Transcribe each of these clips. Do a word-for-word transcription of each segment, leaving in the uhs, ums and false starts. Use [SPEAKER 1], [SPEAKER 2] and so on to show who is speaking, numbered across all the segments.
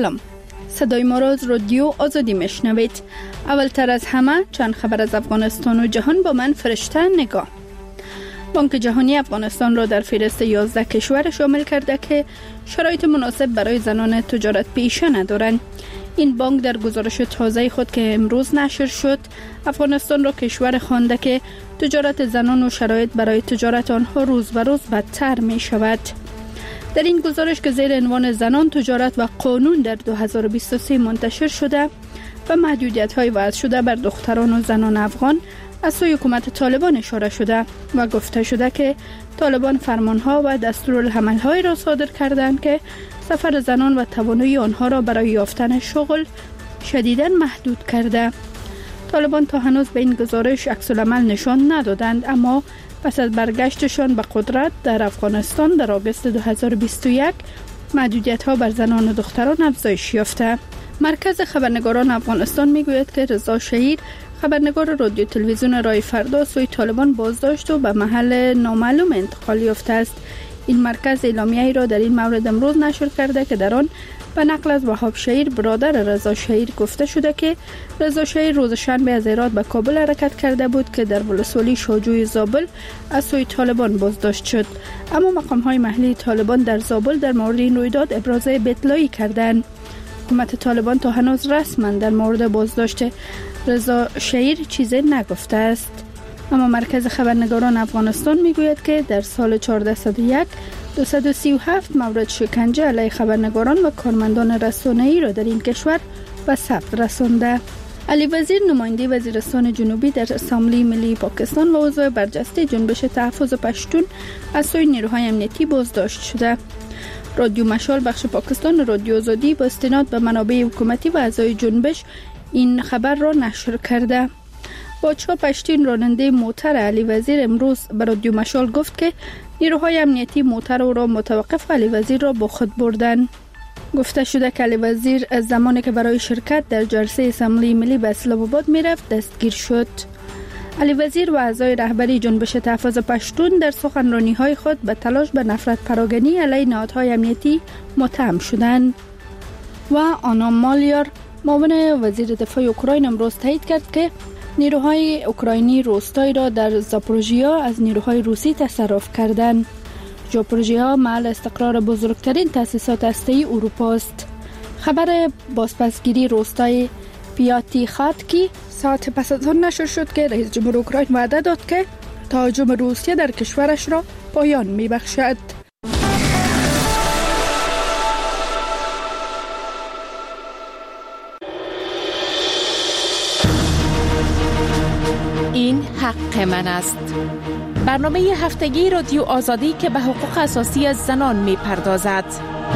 [SPEAKER 1] سلام، صدای ما را از رادیو آزادی میشنوید. اولتر از همه چند خبر از افغانستان و جهان با من فرشته نگاه. بانک جهانی افغانستان را در فهرست یازده کشور شامل کرده که شرایط مناسب برای زنان تجارت پیشه ندارند. این بانک در گزارش تازه خود که امروز نشر شد، افغانستان را کشور خوانده که تجارت زنان و شرایط برای تجارت آنها روز به روز بدتر می شود. در این گزارش که زیر عنوان زنان، تجارت و قانون در دو هزار و بیست و سه منتشر شده و محدودیت‌های وضع شده بر دختران و زنان افغان از سوی حکومت طالبان اشاره شده و گفته شده که طالبان فرمانها و دستورالعمل‌های را صادر کردند که سفر زنان و توانایی آنها را برای یافتن شغل شدیداً محدود کرده. طالبان تا هنوز به این گزارش عکس‌العمل نشان ندادند، اما پس از برگشتشان به قدرت در افغانستان در آگوست دو هزار و بیست و یک محدودیت‌ها بر زنان و دختران افزایش یافته. مرکز خبرنگاران افغانستان میگوید که رضا شهیر، خبرنگار رادیو تلویزیون رای فردا، سوی طالبان بازداشت و به محل نامعلوم انتقال یافته است. این مرکز اعلامیه‌ای را در این مورد امروز نشر کرده که در آن به نقل از وهاب شهیر برادر رضا شهیر گفته شده که رضا شهیر روز شنبه از هرات به کابل حرکت کرده بود که در ولسوالی شاجوی زابل از سوی طالبان بازداشت شد، اما مقام‌های محلی طالبان در زابل در مورد این رویداد ابراز بی‌اطلاعی کردند. حکومت طالبان تا هنوز رسما در مورد بازداشت رضا شهیر چیزی نگفته است. اما مرکز خبرنگاران افغانستان میگوید که در سال چهارصد و یک دویست و سی و هفت مورد شکنجه علیه خبرنگاران و کارمندان رسانه‌ای را در این کشور به ثبت رسانده. علی وزیر، نماینده وزیرستان جنوبی در اسامبلی ملی پاکستان و عضو برجسته جنبش تحفظ پشتون از سوی نیروهای امنیتی بازداشت شده. رادیو مشال بخش پاکستان رادیو آزادی با استناد به منابع حکومتی و اعضای جنبش این خبر را نشر کرده. بادشاه پشتین، راننده موتر علی وزیر، امروز به رادیو مشال گفت که نیروهای امنیتی موتر او را متوقف علی وزیر را با خود بردن. گفته شده که علی وزیر از زمانی که برای شرکت در جلسه اسامبلی ملی به اسلام آباد میرفت دستگیر شد. علی وزیر و اعضای رهبری جنبش تحفظ پشتون در سخنرانی‌های خود به تلاش به نفرت پراگنی علیه نهادهای امنیتی متهم شدند. و آنا مالیار، معاون وزیر دفاع اوکراین، امروز تایید کرد که نیروهای اوکراینی روستایی را در زاپوروژیا از نیروهای روسی تصرف کردند. زاپوروژیا محل استقرار بزرگترین تأسیسات هسته‌ای اروپا است. خبر بازپسگیری روستای پیاتی خاتکی ساعت پس از آن نشر شد که رئیس جمهور اوکراین وعده داد که تهاجم روسیه در کشورش را پایان می‌بخشد.
[SPEAKER 2] این حق من است. برنامه هفتگی رادیو آزادی که به حقوق اساسی از زنان می پردازد.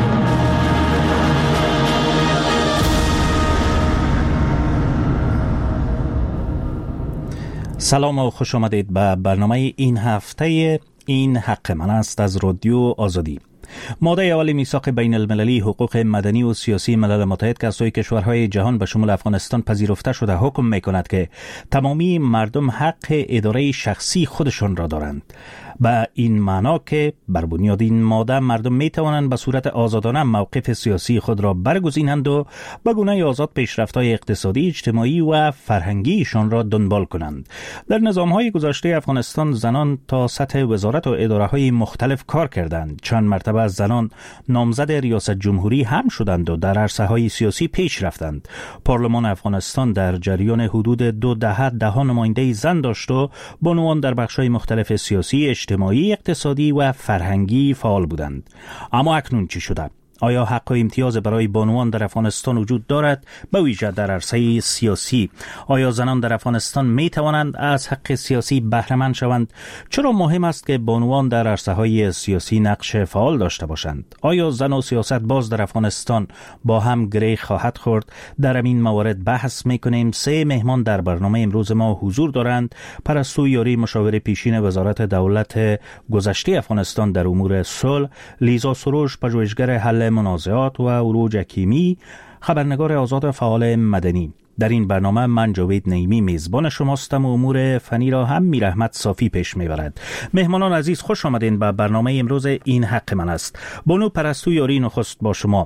[SPEAKER 3] سلام و خوش آمدید به برنامه این هفته این حق من است از رادیو آزادی. ماده اول میثاق بین المللی حقوق مدنی و سیاسی ملل متحد که از سوی کشورهای جهان به شمول افغانستان پذیرفته شده حکم می‌کند که تمامی مردم حق اداره شخصی خودشان را دارند. به این معنا که بر بنیاد این ماده مردم می توانند به صورت آزادانه موقف سیاسی خود را برگزینند و به گونه آزاد پیشرفت‌های اقتصادی، اجتماعی و فرهنگیشان را دنبال کنند. در نظام‌های گذشته افغانستان زنان تا سطح وزارت و اداره‌های مختلف کار کردند. چند مرتبه از زنان نامزد ریاست جمهوری هم شدند و در عرصه‌های سیاسی پیش رفتند. پارلمان افغانستان در جریان حدود دو دهه ده نماینده زن داشت و بانوان در بخش‌های مختلف سیاسی، اجتماعی، اقتصادی و فرهنگی فعال بودند. اما اکنون چی شده؟ آیا حق و امتیاز برای بانوان در افغانستان وجود دارد؟ به ویژه در عرصه سیاسی آیا زنان در افغانستان می توانند از حق سیاسی بهره مند شوند؟ چرا مهم است که بانوان در عرصه‌های سیاسی نقش فعال داشته باشند؟ آیا زن و سیاست باز در افغانستان با هم گره خواهد خورد؟ در این موارد بحث می‌کنیم. سه مهمان در برنامه امروز ما حضور دارند. پرستو یاری، مشاور پیشین وزارت دولت گذشته افغانستان در امور صلح، لیزا سروش، پژوهشگر حل منازعات، و عروج حکیمی، خبرنگار آزاد فعال مدنی. در این برنامه من جاوید نعیمی میزبان شماستم و امور فنی را هم میرحمت صافی پیش میبرد. مهمانان عزیز، خوش آمدین به برنامه امروز این حق من است. بانو پرستو یاری، نخست با شما.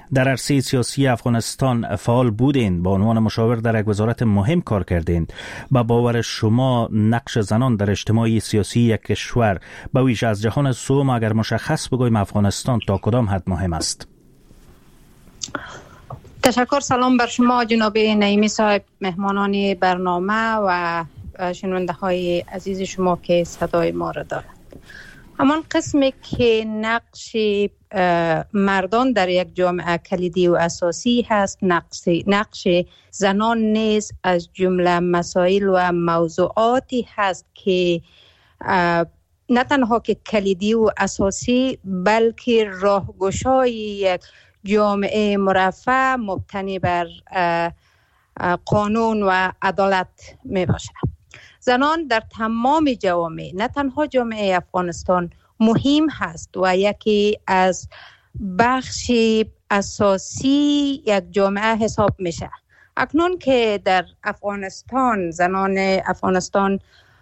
[SPEAKER 3] در عرصه سیاسی افغانستان فعال بودین، با عنوان مشاور در یک وزارت مهم کار کردین. با باور شما نقش زنان در اجتماعی سیاسی یک کشور به ویژه از جهان سوم اگر مشخص بگویم افغانستان تا کدام حد مهم است؟
[SPEAKER 4] تشکر. سلام بر شما جناب نعیمی صاحب، مهمانان برنامه و شنونده های عزیز شما که صدای ما را دارند. همان قسمی که نقش مردان در یک جامعه کلیدی و اساسی هست، نقش نقش زنان نیز از جمله مسائل و موضوعاتی هست که نه تنها که کلیدی و اساسی بلکه راهگشای یک جامعه مرفه مبتنی بر قانون و عدالت می باشد. زنان در تمام جوامع، نه تنها جامعه افغانستان، مهم هست و یکی از بخش اساسی یک جامعه حساب میشه. اکنون که در افغانستان زنان افغانستان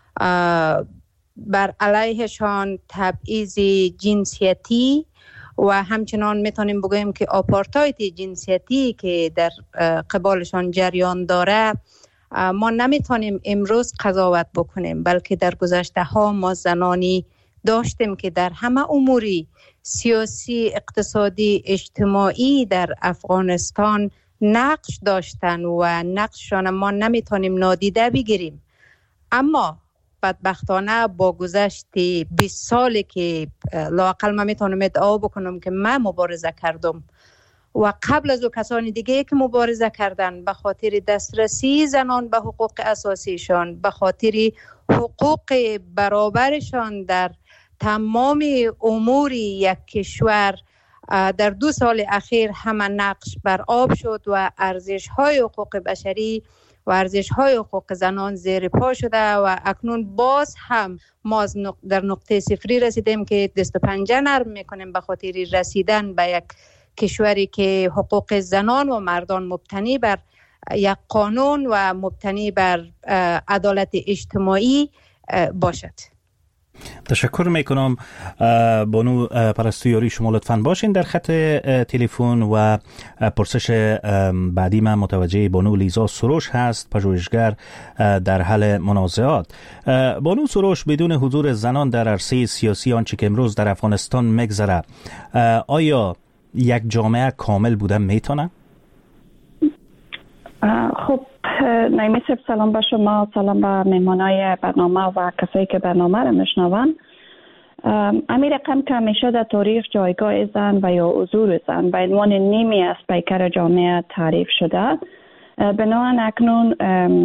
[SPEAKER 4] بر علیهشان تبعیض جنسیتی و همچنان میتونیم بگوییم که آپارتاید جنسیتی که در قبالشان جریان داره، ما نمیتونیم امروز قضاوت بکنیم، بلکه در گذشته ها ما زنانی داشتیم که در همه اموری سیاسی، اقتصادی، اجتماعی در افغانستان نقش داشتن و نقششان ما نمیتونیم نادیده بگیریم. اما بدبختانه با گذشت بیست سالی که لااقل من میتونم ادعا بکنم که من مبارزه کردم و قبل از او کسانی دیگه که مبارزه کردن، به خاطر دسترسی زنان به حقوق اساسیشان، به خاطر حقوق برابرشان در تمام امور یک کشور، در دو سال اخیر همه نقش بر آب شد و ارزش های حقوق بشری و ارزش های حقوق زنان زیر پا شده و اکنون باز هم ما در نقطه صفری رسیدیم که دست و پنجه نرم میکنیم به خاطر رسیدن به یک کشوری که حقوق زنان و مردان مبتنی بر یک قانون و مبتنی بر عدالت اجتماعی باشد.
[SPEAKER 3] تشکر میکنم. بانو پرستویاری شما لطفاً باشین در خط تلفن و پرسش بعدی من متوجه بانو لیزا سروش هست، پژوهشگر در حل منازعات. بانو سروش، بدون حضور زنان در عرصه سیاسی آنچه که امروز در افغانستان میگذره، آیا یک جامعه کامل بودن میتونه؟
[SPEAKER 5] خب نعیمی صاحب، سلام به شما، سلام به مهمانای برنامه و کسایی که برنامه را میشنون. امیر رقم که همیشه در تاریخ جایگاه زن و یا حضور زن به عنوان نیمی از پیکر جامعه تعریف شده. بنابراین اکنون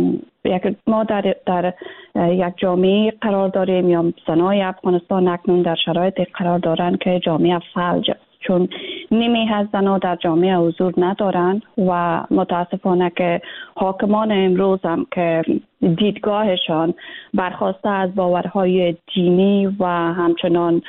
[SPEAKER 5] ما در, در یک جامعه قرار داریم یا زنای افغانستان اکنون در شرایط قرار دارند که جامعه فلج است، چون نیمی از زنها در جامعه حضور ندارند و متاسفانه که حاکمان امروز هم که دیدگاهشان برخواسته از باورهای دینی و همچنان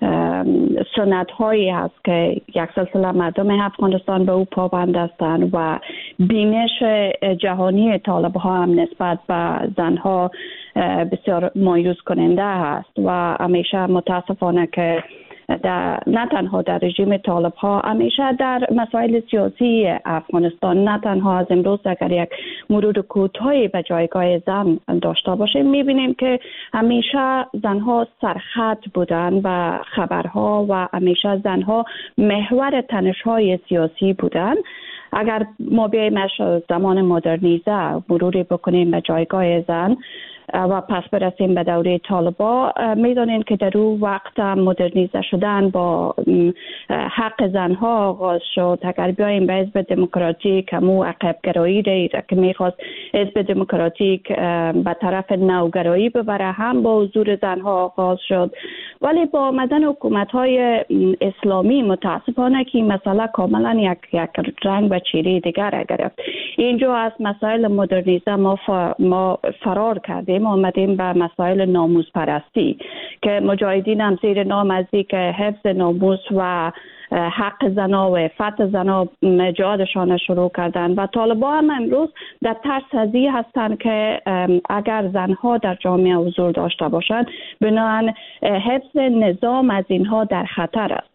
[SPEAKER 5] سنت هایی هست که یک سلسله مردم افغانستان به او پابند هستند و بینش جهانی طالب ها هم نسبت به زنها بسیار مایوس کننده هست و همیشه متاسفانه که در نه تنها در رژیم طالب ها، همیشه در مسائل سیاسی افغانستان، نه تنها از امروز اگر یک مرور کوتاهی به جایگاه زن داشته باشیم، میبینیم که همیشه زنها سرخط بودن و خبرها و همیشه زنها محور تنش‌های سیاسی بودن. اگر ما بیاییم از زمان مدرنیزه مروری بکنیم به جایگاه زن و پس برسیم به دوره طالبا، میدانیم که در اون وقت مدرنیزه شدن با حق زنها آغاز شد. اگر بیاییم به حزب دموکراتیک، همون عقب‌گرایی که میخواست حزب دموکراتیک به طرف نوگرایی ببره، هم با حضور زنها آغاز شد. ولی با آمدن حکومت‌های اسلامی متاسفانه که مسئله کاملا یک یک رنگ و چهره دیگر گرفت. اینجا از مسائل مدرنیزه ما ما فرار کردیم، آمدیم به مسائل ناموس پرستی که مجاهدین هم زیر نام از که حفظ ناموس و حق زنا و عفت زنا جهادشان شروع کردن و طالبان هم امروز در ترس از این هستند که اگر زنها در جامعه حضور داشته باشند، بنابراین حفظ نظام از اینها در خطر است.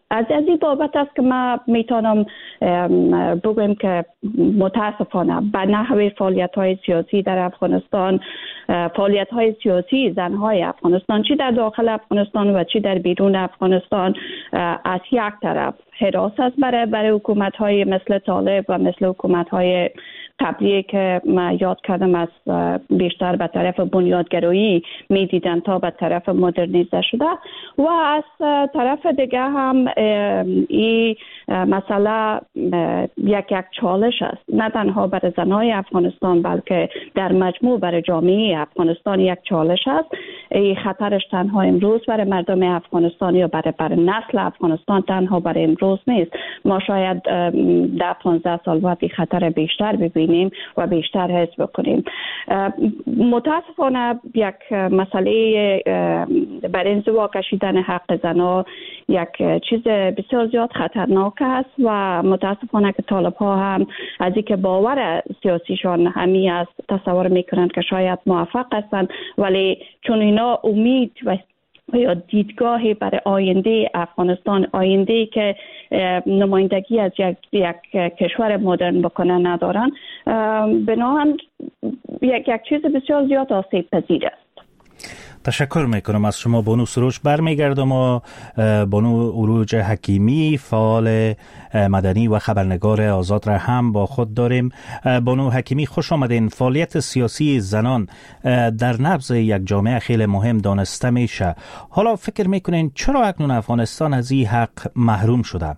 [SPEAKER 5] از از این بابت است که ما میتونم بگویم که متاسفانه به نحوه فعالیت های سیاسی در افغانستان، فعالیت های سیاسی زنهای افغانستان چی در داخل افغانستان و چی در بیرون افغانستان از یک طرف حراس است برای برای حکومت های مثل طالب و مثل حکومت های قبلی که ما یاد کردم از بیشتر به طرف بنیادگرایی می دیدن تا به طرف مدرنیزه شده و از طرف دیگه هم این مسئله یک یک چالش است، نه تنها برای زنای افغانستان بلکه در مجموع برای جامعه افغانستان یک چالش است. این خطرش تنها امروز برای مردم افغانستان یا برای برای نسل افغانستان تنها برای امروز نیست. ما شاید ده پانزده سال بعد این خطر بیشتر ببینیم و بیشتر حس بکنیم. متاسفانه یک مسئله برای انزوا کشیدن حق زنها یک چیز بسیار زیاد خطرناک است و متاسفانه که طالب ها هم از اینکه باور سیاسیشان همی است تصور میکنند که شاید موفق هستند، ولی چون اینا امید و یا دیدگاهی برای آینده افغانستان، آینده که نمایندگی از یک, یک کشور مدرن بکنه ندارن، بنابراین یک یک چیز بسیار زیاد آسیب پذیر است.
[SPEAKER 3] تشکر میکنم از شما بانو سروش. برمیگردم و بانو عروج حکیمی فعال مدنی و خبرنگار آزاد را هم با خود داریم. بانو حکیمی خوش آمدین. فعالیت سیاسی زنان در نبض یک جامعه خیلی مهم دانسته میشه. حالا فکر میکنین چرا اکنون افغانستان از این حق محروم شده؟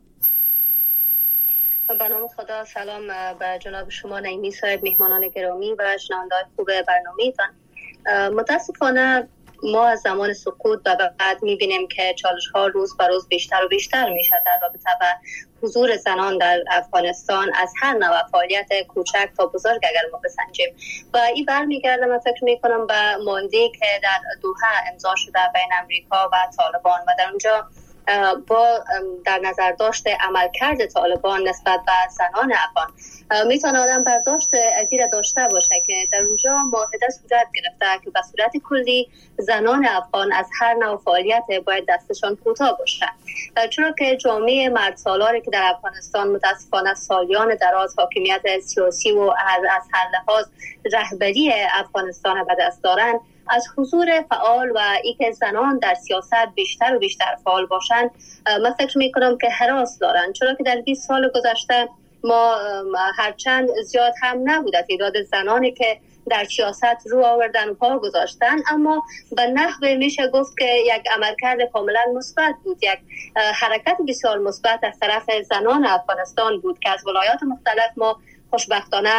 [SPEAKER 6] به نام خدا، سلام به جناب شما نعیمی صاحب، مهمانان گرامی و شنوندگان خوب برنامه‌تان. متاسفانه ما از زمان سقوط و بعد می‌بینیم که چالش‌ها روز به روز بیشتر و بیشتر میشه در رابطه با حضور زنان در افغانستان از هر نوع فعالیت کوچک تا بزرگ اگر ما بسنجیم. و این برمیگرده من فکر می‌کنم به معاهده‌ای که در دوحه امضا شده بین امریکا و طالبان و در اونجا با در نظر داشته عملکرد طالبان نسبت به زنان افغان میتونه آدم برداشت از این داشته باشه که در اونجا معاهده صورت گرفته که به صورت کلی زنان افغان از هر نوع فعالیت باید دستشان کوتاه باشه، چرا که جامعه مرد سالاری که در افغانستان متاسفانه سالیان دراز حاکمیت سیاسی و از هر لحاظ رهبری افغانستان به دست دارن، از حضور فعال و ای که زنان در سیاست بیشتر و بیشتر فعال باشند من فکر میکنم که هراس دارن، چرا که در بیست سال گذشته ما هرچند زیاد هم نبوده تعداد زنانی که در سیاست رو آوردن و پا گذاشتن، اما به نحوه میشه گفت که یک عملکرد کاملا مثبت بود، یک حرکت بسیار مثبت از طرف زنان افغانستان بود که از ولایات مختلف ما خوشبختانه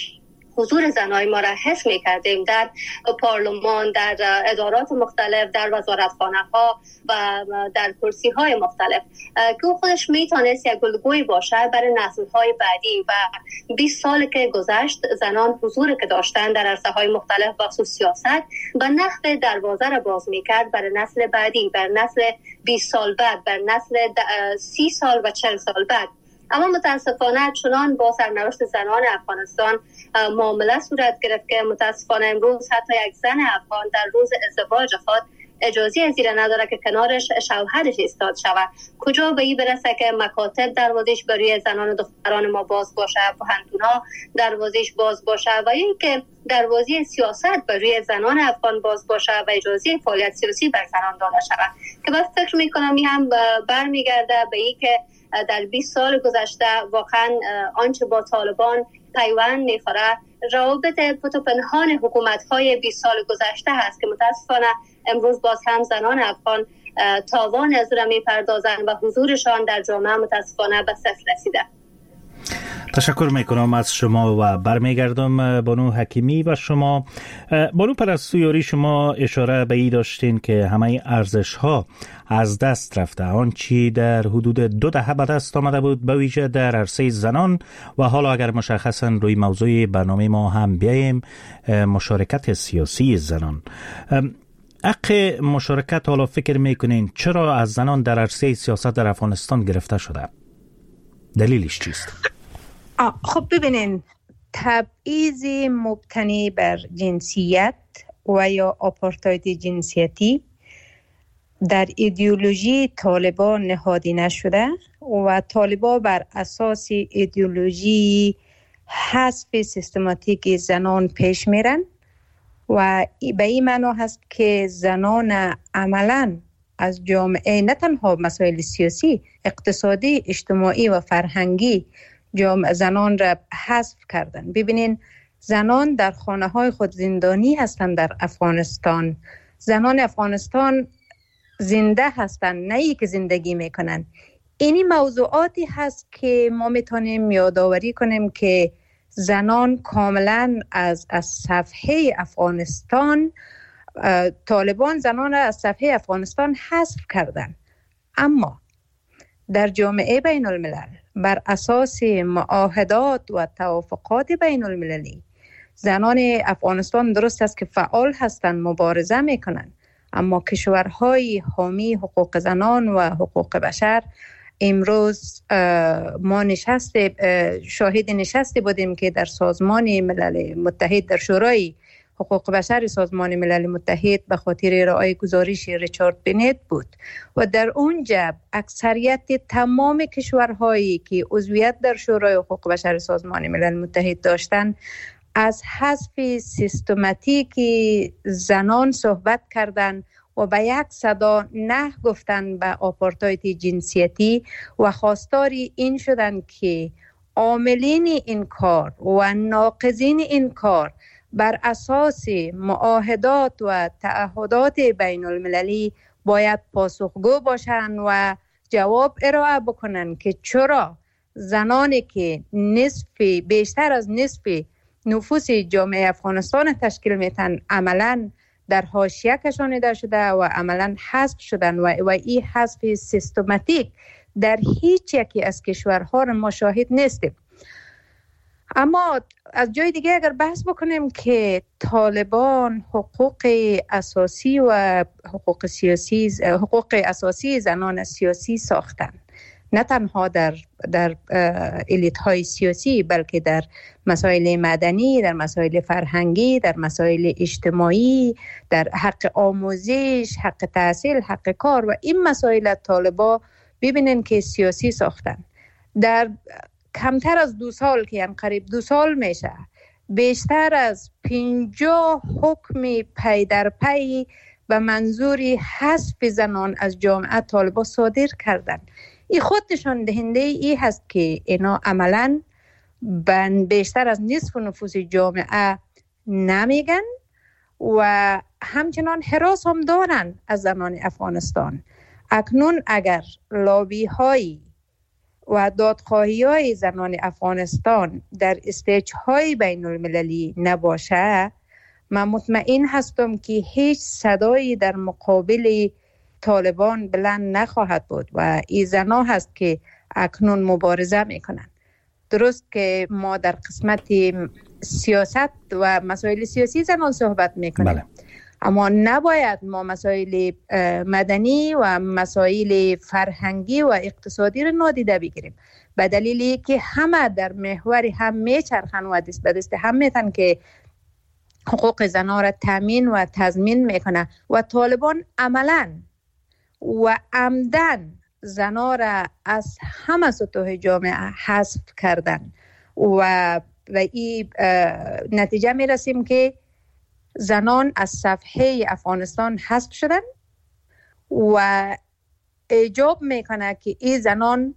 [SPEAKER 6] حضور زنای ما را حس می‌کردیم در پارلمان، در ادارات مختلف، در وزارتخانه‌ها و در کرسی‌های مختلف که خودش میتونست یک الگویی باشه برای نسل‌های بعدی. و بیست سال که گذشت زنان حضور که داشتن در عرصه‌های مختلف بخصوص سیاست به نحو دروازه را باز می‌کرد برای نسل بعدی، بر نسل بیست سال بعد، بر نسل سی سال و چهل سال بعد. اما متاسفانه چنان با سرنوشت زنان افغانستان معامله صورت گرفت که متاسفانه امروز حتی یک زن افغان در روز ازدواج خود اجازه از این نداره که کنارش شوهرش ایستاد شود. کجا به این برسه که مکاتب دروازش برای زنان و دختران ما باز باشه، پوهنتون‌ها دروازش باز باشه و اینکه دروازه سیاست برای زنان افغان باز باشه و اجازه فعالیت سیاسی بر زنان داده شود. که بس فکر می‌کنم این هم برمیگرده به این که در بیست سال گذشته واقعا آنچه با طالبان پیوند می‌خوره روابط پت و پنهان حکومت‌های بیست سال گذشته هست که متاسفانه امروز باز هم زنان افغان تاوان از را می‌پردازند و حضورشان در جامعه متاسفانه به صفر رسیده.
[SPEAKER 3] تشکر میکنم از شما و برمیگردم بانو حکیمی و شما. بانو پرستویاری، شما اشاره به این داشتین که همه ارزش ها از دست رفته، آنچه در حدود دو دهه به دست آمده بود به ویژه در عرصه زنان. و حالا اگر مشخصا روی موضوع برنامه ما هم بیاییم، مشارکت سیاسی زنان، حق مشارکت، حالا فکر میکنین چرا از زنان در عرصه سیاست در افغانستان گرفته شده؟ دلیلش چیست؟
[SPEAKER 4] خب ببینین، تبعیض مبتنی بر جنسیت و یا آپارتاید جنسیتی در ایدئولوژی طالبان نهادی نشده و طالبان بر اساس ایدئولوژی حذف سیستماتیک زنان پیش میرن و به این معنا هست که زنان عملاً از جامعه نه تنها مسائل سیاسی، اقتصادی، اجتماعی و فرهنگی جامعه زنان را حذف کردن. ببینین زنان در خانه های خود زندانی هستند در افغانستان. زنان افغانستان زنده هستند، نه ای که زندگی میکنن. اینی موضوعاتی هست که ما میتونیم یادآوری کنیم که زنان کاملا از از صفحه افغانستان، طالبان زنان را از صفحه افغانستان حذف کردن. اما در جامعه بین الملل بر اساس معاهدات و توافقات بین المللی زنان افغانستان درست است که فعال هستند، مبارزه میکنن، اما کشورهای حامی حقوق زنان و حقوق بشر امروز ما نشست شاهد نشستی بودیم که در سازمان ملل متحد، در شورای حقوق بشر سازمان ملل متحد به خاطر ارائه گزارش ریچارد بنت بود و در اونجا اکثریت تمام کشورهایی که عضویت در شورای حقوق بشر سازمان ملل متحد داشتند از حذف سیستماتیک زنان صحبت کردند و به یک صدا نه گفتن به آپارتاید جنسیتی و خواستاری این شدند که عاملین این کار و ناقضین این کار بر اساس معاهدات و تعهدات بین المللی باید پاسخگو باشند و جواب ارائه بکنند که چرا زنانی که نصف بیشتر از نصف نفوس جامعه افغانستان تشکیل میتن عملاً در حاشیه کشانیده شده و عملاً حذف شدن و, و این حذف سیستماتیک در هیچ یکی از کشورها را ما شاهد نیستیم. اما از جای دیگه اگر بحث بکنیم که طالبان حقوق اساسی و حقوق سیاسی حقوق اساسی زنان سیاسی ساختن، نه تنها در در الیت های سیاسی بلکه در مسائل مدنی، در مسائل فرهنگی، در مسائل اجتماعی، در حق آموزش، حق تحصیل، حق کار و این مسائل طالبا ببینن که سیاسی ساختن. در کمتر از دو سال که یعنی قریب دو سال میشه بیشتر از پنجاه حکم پی در پی به منظوری حذف زنان از جامعه طالبا صادر کردن. این خود نشان دهنده ای هست که اینا عملاً بیشتر از نصف نفوس جامعه نمیگن و همچنان هراس هم دارن از زنان افغانستان. اکنون اگر لابی های و دادخواهی های زنان افغانستان در استیج های بین المللی نباشه، من مطمئن هستم که هیچ صدایی در مقابل طالبان بلند نخواهد بود و این زنا هست که اکنون مبارزه میکنن. درست که ما در قسمت سیاست و مسائل سیاسی زنان صحبت میکنیم، بله. اما نباید ما مسائل مدنی و مسائل فرهنگی و اقتصادی را نادیده بگیریم، به دلیلی که همه در محور هم میچرخن و دست به دست هم میتن که حقوق زنان را تامین و تضمین میکنه و طالبان عملاً و عمدن زنا را از همه سطوح جامعه حذف کردن و به این نتیجه می رسیم که زنان از صفحه افغانستان حذف شدن و ایجاب میکنه که این زنان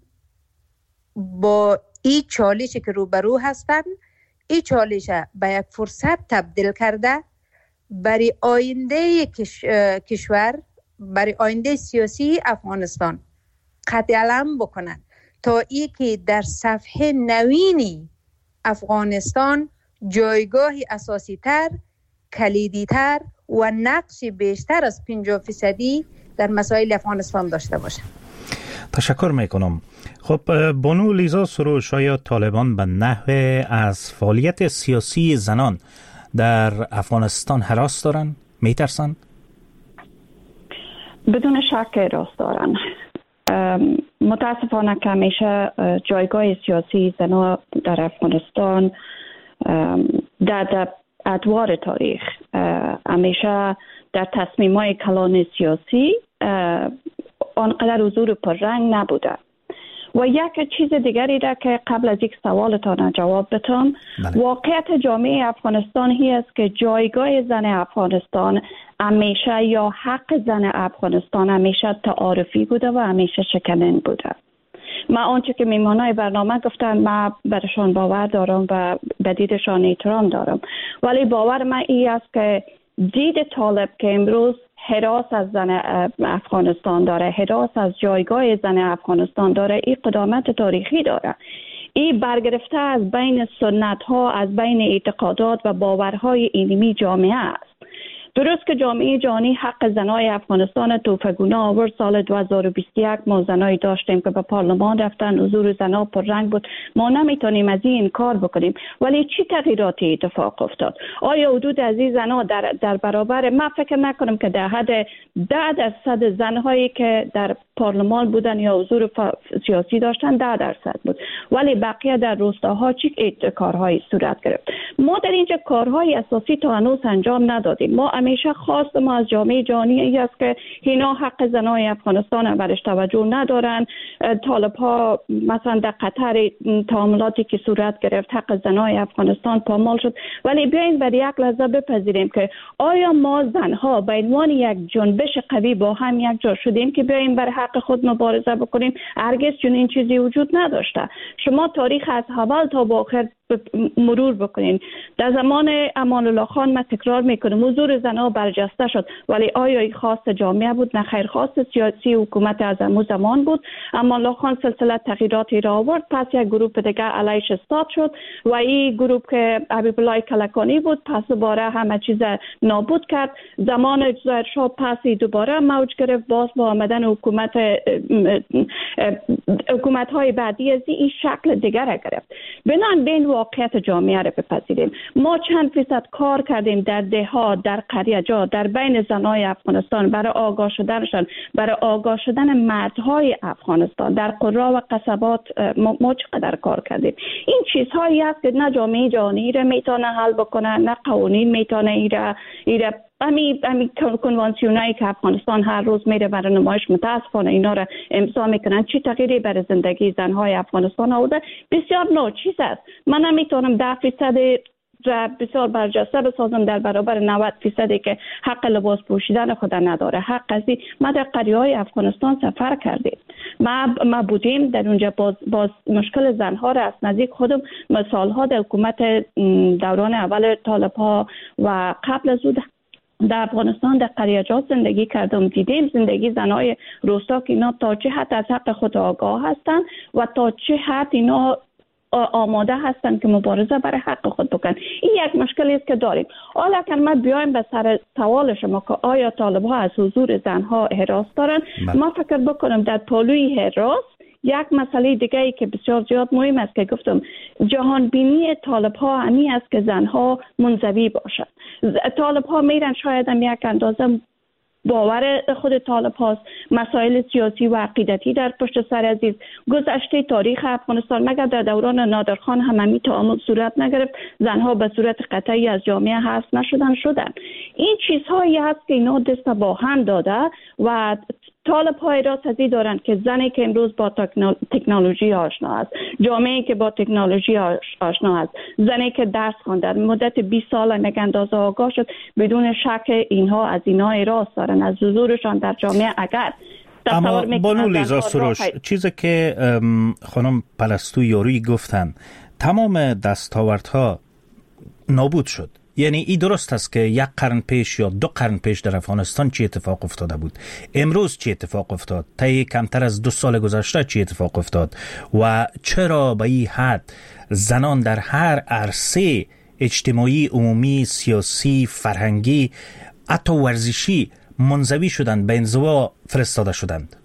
[SPEAKER 4] با این چالشی که روبرو هستن این چالش به یک فرصت تبدیل کرده برای آینده کش... کشور برای آینده سیاسی افغانستان قطع علم بکنن تا ای که در صفحه نوینی افغانستان جایگاهی اساسی تر، کلیدی تر و نقش بیشتر از پنجاه فیصدی در مسائل افغانستان داشته باشه.
[SPEAKER 3] تشکر میکنم. خب بانو لیزا سروش، آیا طالبان به نحو از فعالیت سیاسی زنان در افغانستان هراس دارن؟ میترسن؟
[SPEAKER 5] بدون شک راست دارن. متاسفانه که همیشه جایگاه سیاسی زنان در افغانستان در ادوار تاریخ همیشه در تصمیم‌های کلان سیاسی آنقدر حضور پررنگ نبوده. و یک چیز دیگری را که قبل از یک سوالتان جواب بدم، واقعیت جامعه افغانستان هی است که جایگاه زن افغانستان همیشه یا حق زن افغانستان همیشه تعارفی بوده و همیشه شکنن بوده. من آنچه که میمانای برنامه گفتن من برشان باور دارم و به دیدشان احترام دارم، ولی باور من این است که دید طالب که امروز حراس از زن افغانستان داره، حراس از جایگاه زن افغانستان داره، این قدامت تاریخی داره. این برگرفته از بین سنت ها، از بین اعتقادات و باورهای علمی جامعه است. درست که جامعه جهانی حق زنای افغانستان توفگونه آورد، سال دو هزار و بیست و یک ما زنایی داشتیم که به پارلمان رفتن، حضور زنا پررنگ بود. ما نمیتونیم از این انکار بکنیم، ولی چی تغییراتی اتفاق افتاد؟ آیا حدود از این زنا در در برابر، من فکر نکنم که در حد ده درصد زنهایی که در پارلمان بودن یا حضور سیاسی داشتن ده درصد بود، ولی بقیه در روستاها چی کارهایی صورت گرفت. ما در اینجا کارهای اساسی تا هنوز انجام ندادیم. ما همیشه خواست ما از جامعه جهانی ای است که اینا حق زنای افغانستان برش توجه ندارن. طالب ها مثلا در قطر تعاملاتی که صورت گرفت حق زنای افغانستان پامال شد، ولی بیاین بر یک لحظه بپذیریم که آیا ما زنها به عنوان یک جنبش قوی با هم یک جا شدیم که بیاین بر حق خود مبارزه بکنیم؟ هرگز چنین چیزی وجود نداشته. شما تاریخ از اول تا به آخر مرور بکنین. در زمان امان الله خان ما تکرار میکنم حضور زنها برجسته شد، ولی آیا این خواست جامعه بود؟ نه خیر، خواست سیاسی حکومت از همون زمان بود. امان الله خان سلسله تغییراتی را آورد، پس یک گروه دیگه علیش استاد شد و این گروه که حبیب الله کلکانی بود پس دوباره همه چیز نابود کرد. زمان ظاهرشاه پس دوباره موج گرفت، باز با آمدن حکومت حکومت های بعدی از این شکل دیگر را گرفت. بنابراین واقعیت جامعه را بپذیریم. ما چند فیصد کار کردیم در دهات، در قریه جا، در بین زنای افغانستان برای آگاه شدنشان، برای آگاه شدن مردهای افغانستان در قرا و قصبات. ما, ما چقدر کار کردیم. این چیزهایی است که نه جامعه جهانی را میتونه حل بکنه، نه قوانین میتونه ایره ایره امی امی کنوانسیونایی که افغانستان هر روز میره برای نمایش متاسفانه اینا را امضا میکنن. چی تغییری برای زندگی زنهای افغانستان آورده؟ بسیار ناچیز است. من نمیتونم ده فیصد را بسیار برجسته بسازم در برابر نود فیصدی که حق لباس پوشیدن خود نداره. حق ازی ما در قریه های افغانستان سفر کردیم، ما ما بودیم در اونجا، باز, باز مشکل زنها را از نزدیک خودم مثال ها در حکومت دوران اول طالب ها و قبل از اون در افغانستان در قریه‌جات زندگی کردم. دیدیم زندگی زنای روستا که اینا تا چه حد از حق خود آگاه هستند و تا چه حد اینا آماده هستند که مبارزه برای حق خود بکنن. این یک مشکلی است که داریم. حالا که ما بیایم به سر سوال شما که آیا طالب ها از حضور زنها هراس دارن، ما فکر بکنم در پالوی هراس یک مسئله دیگه ای که بسیار زیاد مهم است که گفتم، جهان بینی طالب ها همی است که زنها منزوی باشند. طالب ها میرن شاید هم یک اندازه باور خود طالب هاست، مسائل سیاسی و عقیدتی در پشت سر عزیز. گذشته تاریخ افغانستان مگر در دوران نادرخان هم همی تعامل صورت نگرفت، زنها به صورت قطعی از جامعه حذف نشدن شدن. این چیزهایی هست که اینا دست با هم داده و طالب های راستازی دارند که زنی که امروز با تکنولوژی آشنا است، جامعه‌ای که با تکنولوژی آشنا است، زنی که درس خوانده مدت بیست سال یک اندازه آگاه شد، بدون شک اینها از اینها راست دارن از حضورشان در جامعه. اگر
[SPEAKER 3] اما بانو لیزا سروش، چیزی که خانم پلستو یارویی گفتن، تمام دستاوردها نابود شد. یعنی این درست است که یک قرن پیش یا دو قرن پیش در افغانستان چی اتفاق افتاده بود، امروز چی اتفاق افتاد، طی کمتر از دو سال گذشته چی اتفاق افتاد و چرا به این حد زنان در هر عرصه اجتماعی، عمومی، سیاسی، فرهنگی، حتی ورزشی منزوی شدند، به انزوا فرستاده شدند؟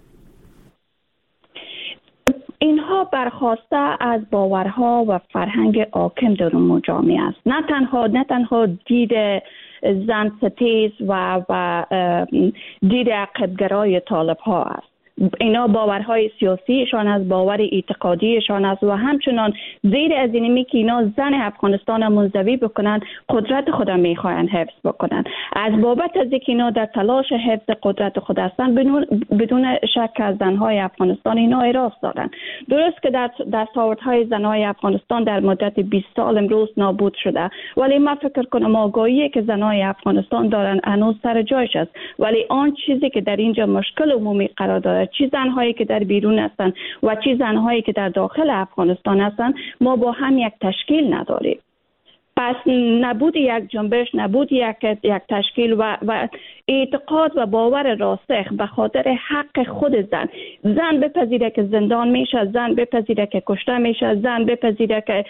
[SPEAKER 5] اینها برخواسته از باورها و فرهنگ حاکم در اون جامعه است. نه تنها نه تنها دید زن ستیز و و دید عقب‌گرای طالب ها است. اینا باورهای سیاسیشان است، باور اعتقادیشان است و همچنان زیر از اینمی که اینا زن افغانستان منزوی بکنن قدرت خود میخواین حفظ بکنن. از بابت از اینکه اینا در تلاش حفظ قدرت خود هستند بدون بدون شک از زنهای افغانستان اینا اعتراض دارن. درست که در دستاوردهای زنهای افغانستان در مدت بیست سال امروز نابود شده، ولی من فکر کنم آگاهی که زنهای افغانستان دارن هنوز سر جایش است، ولی آن چیزی که در اینجا مشکل عمومی قرار داره، چی زنهایی که در بیرون هستند و چی زنهایی که در داخل افغانستان هستند، ما با هم یک تشکیل نداریم. پس نبود یک جنبش، نبود یک یک تشکیل و و اعتقاد و باور راسخ به خاطر حق خود زن، زن بپذیره که زندان میشه، زن بپذیره که کشته میشه، زن بپذیره که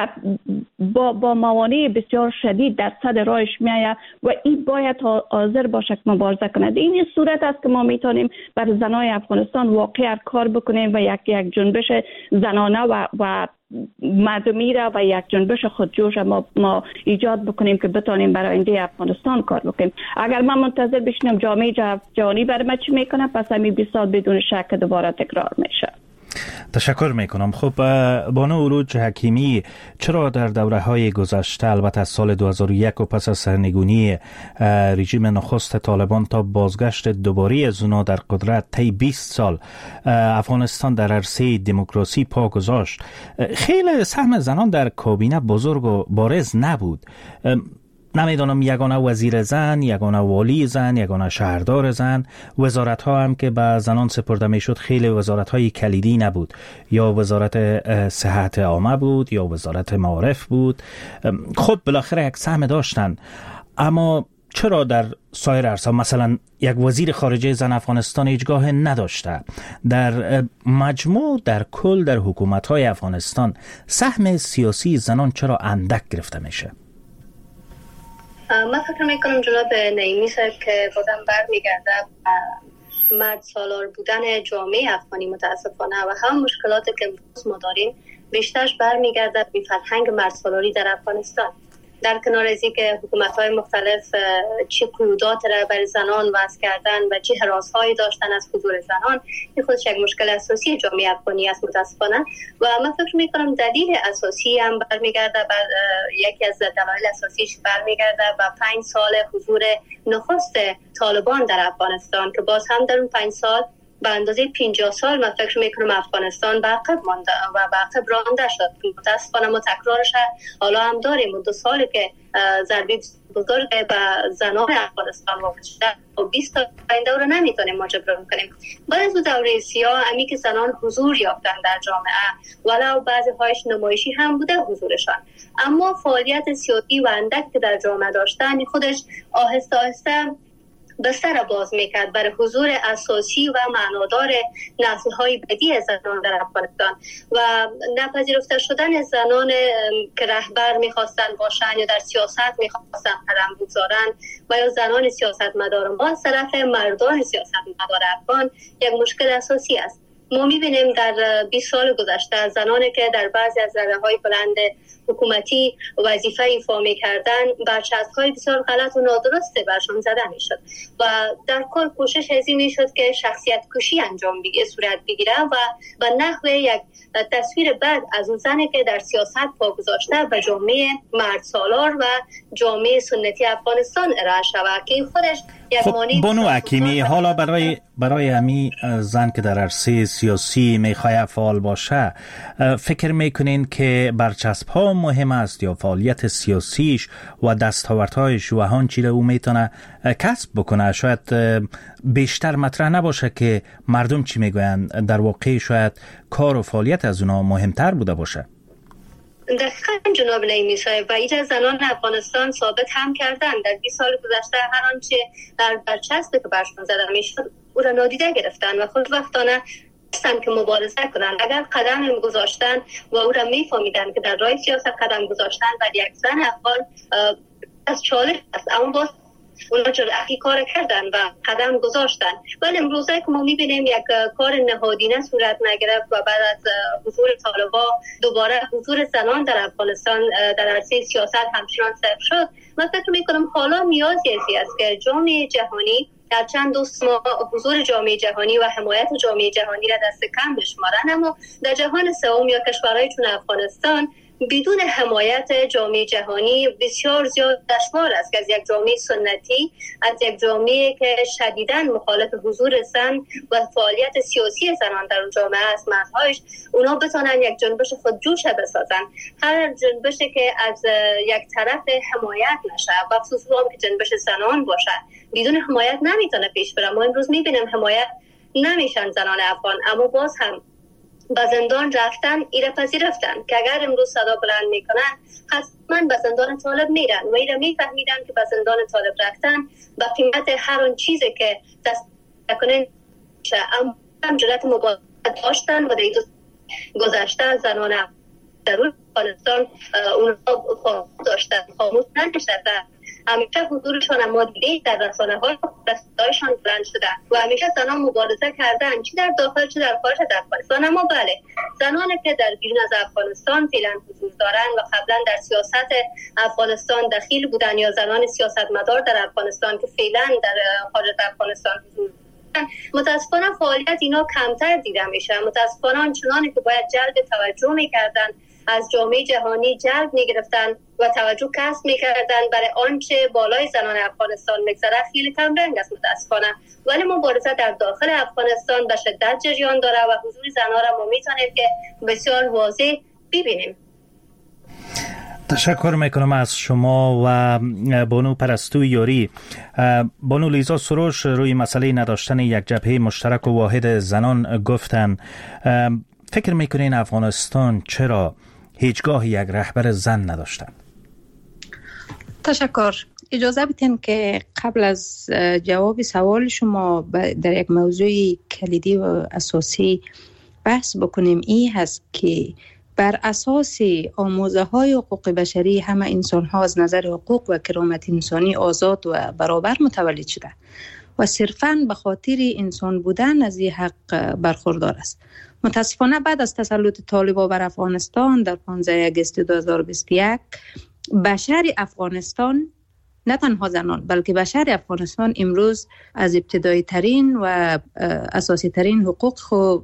[SPEAKER 5] با با موانع بسیار شدید در صد راهش میآید و این باید حاضر باشه که مبارزه کنه. این صورت است که ما میتونیم بر زنای افغانستان واقعا کار بکنیم و یک یک جنبش زنانه و و مردمی را و یک جنبش خودجوش ما ما ایجاد بکنیم که بتونیم برای آینده افغانستان کار بکنیم. اگر من منتظر بشینم جامعه جهانی برای ما چی میکنه، پس همین بیست سال بدون شک دوباره تکرار میشه.
[SPEAKER 3] تشکر میکنم. خب بانو عروج حکیمی، چرا در دوره های گذشته، البته از سال دو هزار و یک و پس از سرنگونی رژیم نخست طالبان تا بازگشت دوباره از اونا در قدرت طی بیست سال افغانستان در عرصه دموکراسی پا گذاشت، خیلی سهم زنان در کابینه بزرگ و بارز نبود؟ نمیدانم یگانه وزیر زن، یگانه والی زن، یگانه شهردار زن، وزارت ها هم که به زنان سپرده می شد خیلی وزارت های کلیدی نبود، یا وزارت صحت عامه بود یا وزارت معارف بود. خب بالاخره یک سهم داشتن، اما چرا در سایر عرصه مثلا یک وزیر خارجه زن افغانستان هیچگاه نداشته؟ در مجموع در کل در حکومت های افغانستان سهم سیاسی زنان چرا اندک گرفته میشه؟
[SPEAKER 6] من فکر میکنم جناب نعیمی صاحب که بازم برمیگرده مرد سالار بودن جامعه افغانی متاسفانه و هم مشکلاتی که امروز ما داریم بیشترش برمیگرده به فرهنگ مرد سالاری در افغانستان. در کنار از اینکه حکومت‌های مختلف چه قیودات را بر زنان وضع کردن و چه هراس‌هایی داشتن از حضور زنان، این خودش یک مشکل اساسی جامعه افغانی است متاسفانه. و من فکر می‌کنم دلیل اساسی هم برمیگرده بر یکی از دلایل اساسیش برمیگرده به پنج سال حضور نخست طالبان در افغانستان که باز هم در اون پنج سال به اندازه پنجاه سال من فکر میکنم افغانستان به عقب مانده و به عقب رانده شد. متاسفانه ما تکرارش حالا هم داریم. و دو سالی که ضربه بزرگ به زنان افغانستان واقع شده و بیست تا آینده رو نمیتونیم ما جبران کنیم. بعد از دوره سیاه امی که زنان حضور یافتن در جامعه، ولو بعضی هایش نمایشی هم بوده حضورشان، اما فعالیت سیاسی و اندک که در جامعه داشتن خودش آهسته آهسته بستر باز میکرد برای حضور اساسی و معنادار نسل‌های بعدی از زنان در افغانستان و نپذیرفته شدن زنان که رهبر میخواستن باشن یا در سیاست میخواستن قدم بگذارن و یا زنان سیاستمدار ما از طرف مردان سیاستمدار افغان یک مشکل اساسی است. ما میبینیم در بیست سال گذشته زنانی که در بعضی از رشته‌های بلند حکومتی وظیفه ایفا می‌کردن برچسب‌های بسیار غلط و نادرسته برشان زده می‌شد و در کل کوشش از این می‌شد که شخصیت کشی انجام بگیره، صورت بگیره و به نحو یک تصویر بد از اون زنی که در سیاست پا گذاشته به جامعه مرد سالار و جامعه سنتی افغانستان ارائه شود که خودش یک مانع.
[SPEAKER 3] بانو حکیمی، حالا برای برای همی زن که در عرصه سیاسی میخواه فعال باشه، فکر میکنین که برچسب ها مهم است یا فعالیت سیاسیش و دستاوردهایش و هان چی رو او میتونه کسب بکنه؟ شاید بیشتر مطرح نباشه که مردم چی میگوین، در واقع شاید کار و فعالیت از اونا مهمتر بوده باشه.
[SPEAKER 6] دقیقاً جناب نعیمی صاحب، و ایجا زنان افغانستان ثابت هم کردن در بیست سال گذشته هر آنچه در برچسبی که برشان زده میشد او را نادیده گرفتن و خود وقتانه هستن که مبارزه کنن. اگر قدم گذاشتن و او را میفهمیدن که در راه سیاست قدم گذاشتن و یک زن افغان از چالش است، اما باز اونا جرأتی کار کردن و قدم گذاشتن. ولی امروزه که ما میبینیم یک کار نهادینه صورت نگرفت و بعد از حضور طالبان دوباره حضور زنان در افغانستان در عرصه سیاست همچنان صفر شد. من فکر میکنم حالا نیازی است که جامعه جهانی گرچند دوست ما حضور جامعه جهانی و حمایت جامعه جهانی را دست کم بشمارند، اما در جهان سوم یا کشورهای چون افغانستان بدون حمایت جامعه جهانی بسیار زیاد دشوار است که از یک جامعه سنتی، از یک جامعه که شدیداً مخالف حضور زن و فعالیت سیاسی زنان در اون جامعه است، مردهایش، اونا بتونن یک جنبش خودجوش بسازن. هر جنبشی که از یک طرف حمایت نشه و خصوصا که جنبش زنان باشه بدون حمایت نمیتونه پیش بره. ما امروز میبینیم حمایت نمیشن زنان افغان، اما باز هم به زندان رفتن ایره پذیرفتن که اگر امروز صدا بلند میکنن حتما به زندان طالب میرن و ایره میفهمیدن که به زندان طالب رفتن به قیمت هر اون چیزی که دست کنن اما هم جرأت مبارزه داشتن و در گذشته زنان در افغانستان اونها داشتن خاموش ننشستن. همیشه حضورشان ما دیدیم در رسانه های صدایشان بلند شده و همیشه زنان مبارزه کردن، چی در داخل چی در خارج از افغانستان. اما بله، زنانی که در بیرون از افغانستان فعلا حضور دارن و قبلا در سیاست افغانستان دخیل بودن یا زنان سیاستمدار در افغانستان که فعلا در خارج از افغانستان حضور دارن، متاسفانه فعالیت اینا کمتر دیده میشه. متاسفانه آنچنانی که باید جلب توجه میکردن از جامعه جهانی جلب میگرفتن و توجه کسب میکردن برای آنچه بالای زنان افغانستان میگذره خیلی کم رنگ است متاسفانه. ولی مبارزه در داخل افغانستان به شدت جریان داره و حضور زنان را ما میتونیم که بسیار واضح ببینیم.
[SPEAKER 3] تشکر میکنم از شما و بانو پرستو یاری. بانو لیزا سروش روی مسئله نداشتن یک جبهه مشترک و واحد زنان گفتن. فکر میکنین افغانستان چرا هیچگاه یک رهبر زن نداشتن؟
[SPEAKER 4] تشکر. اجازه بدین که قبل از جواب سوال شما در یک موضوع کلیدی و اساسی بحث بکنیم. این هست که بر اساس آموزه های حقوق بشری همه انسان ها از نظر حقوق و کرامت انسانی آزاد و برابر متولد شده و صرفاً به خاطر انسان بودن از این حق برخوردار است. متاسفانه بعد از تسلط طالبان بر افغانستان در پانزده آگوست دو هزار و بیست و یک بشر افغانستان، نه تنها زنان بلکه بشر افغانستان امروز از ابتدایی ترین و اساسی ترین حقوق خود